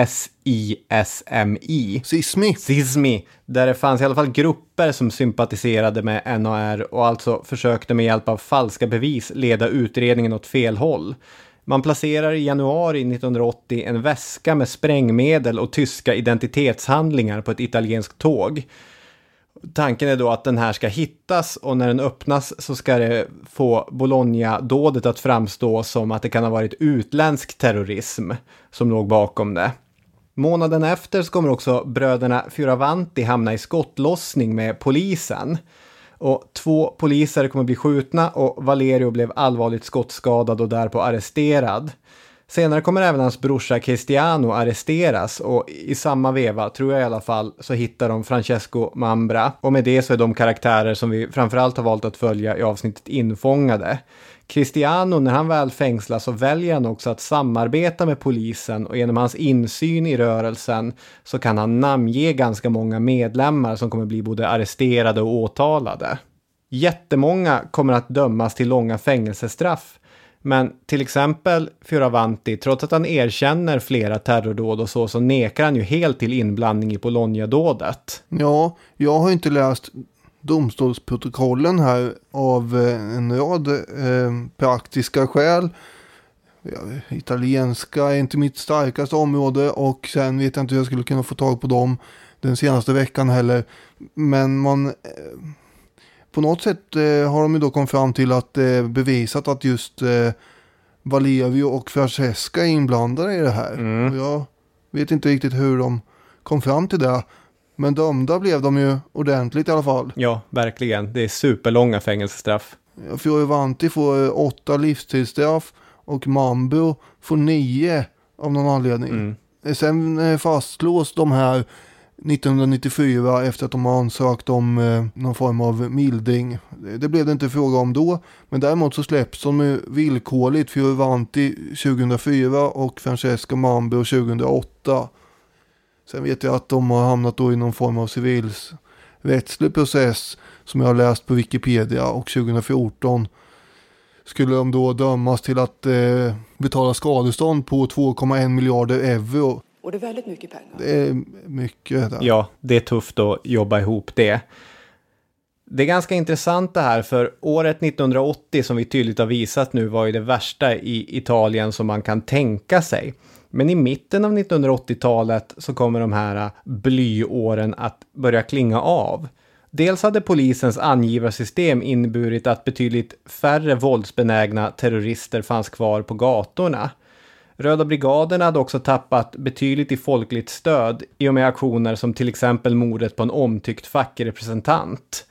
Speaker 1: SISMI, där det fanns i alla fall grupper som sympatiserade med NAR och alltså försökte med hjälp av falska bevis leda utredningen åt fel håll. Man placerar i januari 1980 en väska med sprängmedel och tyska identitetshandlingar på ett italienskt tåg. Tanken är då att den här ska hittas, och när den öppnas så ska det få Bologna-dådet att framstå som att det kan ha varit utländsk terrorism som låg bakom det. Månaden efter så kommer också bröderna Fioravanti hamna i skottlossning med polisen. Och 2 poliser kommer bli skjutna och Valerio blev allvarligt skottskadad och därpå arresterad. Senare kommer även hans brorsa Cristiano arresteras, och i samma veva, tror jag i alla fall, så hittar de Francesco Mambra. Och med det så är de karaktärer som vi framförallt har valt att följa i avsnittet infångade. Cristiano, när han väl fängslas, så väljer han också att samarbeta med polisen, och genom hans insyn i rörelsen så kan han namnge ganska många medlemmar som kommer bli både arresterade och åtalade. Jättemånga kommer att dömas till långa fängelsestraff. Men till exempel Fioravanti, trots att han erkänner flera terrordåd och så nekar han ju helt till inblandning i Bologna-dådet.
Speaker 2: Ja, jag har inte läst domstolsprotokollen här av en rad praktiska skäl. Italienska är inte mitt starkaste område, och sen vet jag inte hur jag skulle kunna få tag på dem den senaste veckan heller. Men man... På något sätt har de ju då kommit fram till att bevisat att just Valerio och Francesca är inblandade i det här. Och jag vet inte riktigt hur de kom fram till det. Men dömda blev de ju ordentligt i alla fall.
Speaker 1: Ja, verkligen. Det är superlånga fängelsestraff.
Speaker 2: Fioravanti får 8 livstidsstraff och Mambro får 9 av någon anledning. Sen fastslås de här 1994 efter att de har ansökt om någon form av mildring. Det blev det inte fråga om då, men däremot så släpps de villkorligt, Fioravanti 2004 och Francesca Mambro 2008. Sen vet jag att de har hamnat då i någon form av civilrättslig process som jag har läst på Wikipedia, och 2014 skulle de då dömas till att betala skadestånd på 2,1 miljarder euro.
Speaker 9: Och det är väldigt mycket pengar.
Speaker 2: Det är mycket där.
Speaker 1: Ja, det är tufft att jobba ihop det. Det är ganska intressant det här, för året 1980 som vi tydligt har visat nu var ju det värsta i Italien som man kan tänka sig. Men i mitten av 1980-talet så kommer de här blyåren att börja klinga av. Dels hade polisens angivarsystem inneburit att betydligt färre våldsbenägna terrorister fanns kvar på gatorna. Röda brigaden hade också tappat betydligt i folkligt stöd i och med aktioner som till exempel mordet på en omtyckt fackrepresentant.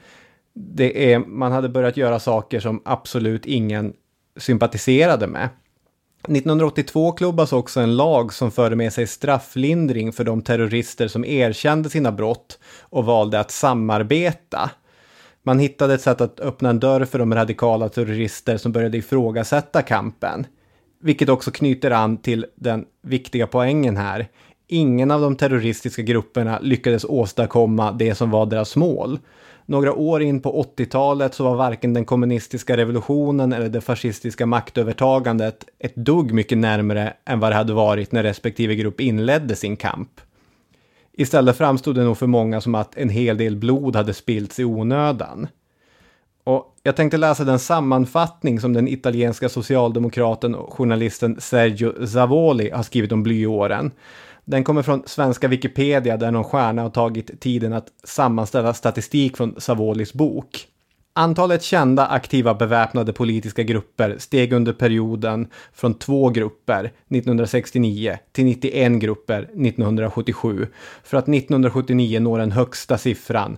Speaker 1: Man hade börjat göra saker som absolut ingen sympatiserade med. 1982 klubbas också en lag som förde med sig strafflindring för de terrorister som erkände sina brott och valde att samarbeta. Man hittade ett sätt att öppna en dörr för de radikala terrorister som började ifrågasätta kampen. Vilket också knyter an till den viktiga poängen här. Ingen av de terroristiska grupperna lyckades åstadkomma det som var deras mål. Några år in på 80-talet så var varken den kommunistiska revolutionen eller det fascistiska maktövertagandet ett dugg mycket närmare än vad det hade varit när respektive grupp inledde sin kamp. Istället framstod det nog för många som att en hel del blod hade spillts i onödan. Och jag tänkte läsa den sammanfattning som den italienska socialdemokraten och journalisten Sergio Zavoli har skrivit om blyåren. Den kommer från svenska Wikipedia där någon stjärna har tagit tiden att sammanställa statistik från Zavolis bok. Antalet kända aktiva beväpnade politiska grupper steg under perioden från 2 grupper 1969 till 91 grupper 1977 för att 1979 nå den högsta siffran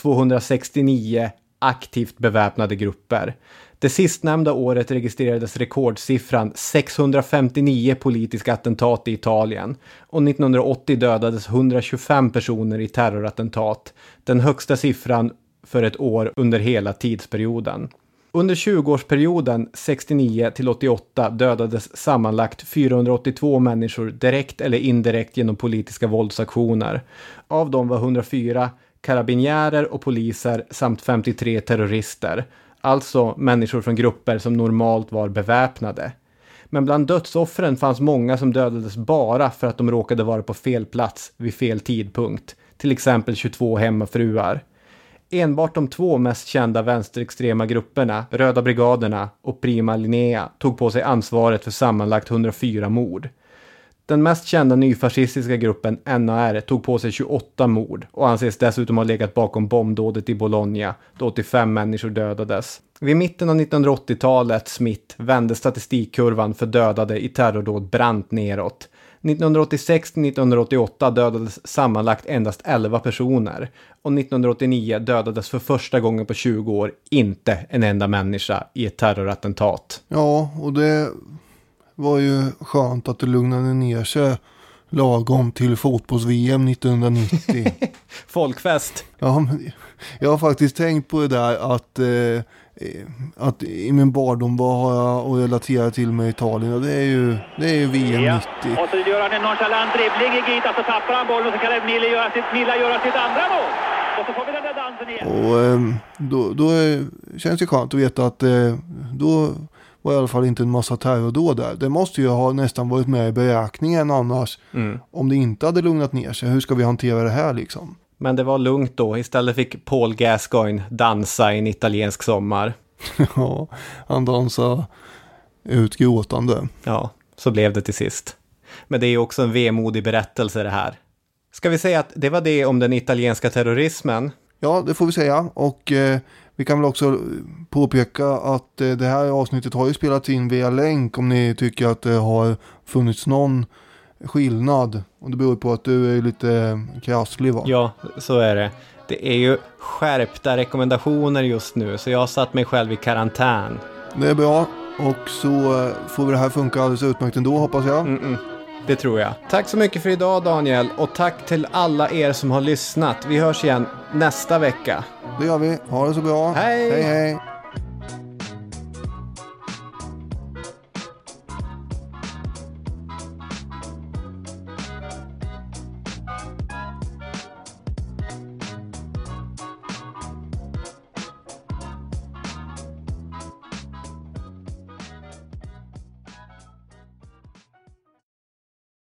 Speaker 1: 269 aktivt beväpnade grupper. Det sistnämnda året registrerades rekordsiffran 659 politiska attentat i Italien och 1980 dödades 125 personer i terrorattentat, den högsta siffran för ett år under hela tidsperioden. Under 20-årsperioden 69 till 88 dödades sammanlagt 482 människor direkt eller indirekt genom politiska våldsaktioner. Av dem var 104 karabinjärer och poliser samt 53 terrorister. Alltså människor från grupper som normalt var beväpnade. Men bland dödsoffren fanns många som dödades bara för att de råkade vara på fel plats vid fel tidpunkt. Till exempel 22 hemmafruar. Enbart de 2 mest kända vänsterextrema grupperna, Röda brigaderna och Prima Linea, tog på sig ansvaret för sammanlagt 104 mord. Den mest kända nyfascistiska gruppen NAR tog på sig 28 mord och anses dessutom ha legat bakom bombdådet i Bologna då 85 människor dödades. Vid mitten av 1980-talets mitt vände statistikkurvan för dödade i terrordåd brant neråt. 1986 till 1988 dödades sammanlagt endast 11 personer och 1989 dödades för första gången på 20 år inte en enda människa i ett terrorattentat.
Speaker 2: Ja, och det var ju skönt att det lugnade ner sig lagom till fotbolls-VM 1990.
Speaker 1: Folkfest.
Speaker 2: Ja, men jag har faktiskt tänkt på det där att i min barndom har jag att relatera till med Italien och det är ju VM 90.
Speaker 9: Och så gör han en nonchalant dribbling i Gita, så tappar han bollen och så kan Milla göra sitt andra mål. Och så får vi den där dansen igen.
Speaker 2: Och då känns det skönt att veta att då var i alla fall inte en massa terrordåd där. Det måste ju ha nästan varit med i beräkningen annars. Om det inte hade lugnat ner sig. Hur ska vi hantera det här liksom?
Speaker 1: Men det var lugnt då. Istället fick Paul Gascoigne dansa i en italiensk sommar.
Speaker 2: Ja, han dansade utgråtande.
Speaker 1: Ja, så blev det till sist. Men det är ju också en vemodig berättelse det här. Ska vi säga att det var det om den italienska terrorismen?
Speaker 2: Ja, det får vi säga. Och vi kan väl också påpeka att det här avsnittet har ju spelats in via länk om ni tycker att det har funnits någon skillnad. Och det beror på att du är lite krasslig, va?
Speaker 1: Ja, så är det. Det är ju skärpta rekommendationer just nu så jag har satt mig själv i karantän.
Speaker 2: Det är bra. Och så får vi det här funka alldeles utmärkt ändå, hoppas jag.
Speaker 1: Det tror jag. Tack så mycket för idag, Daniel. Och tack till alla er som har lyssnat. Vi hörs igen nästa vecka.
Speaker 2: Det gör vi. Ha det så bra.
Speaker 1: Hej!
Speaker 2: Hej, hej.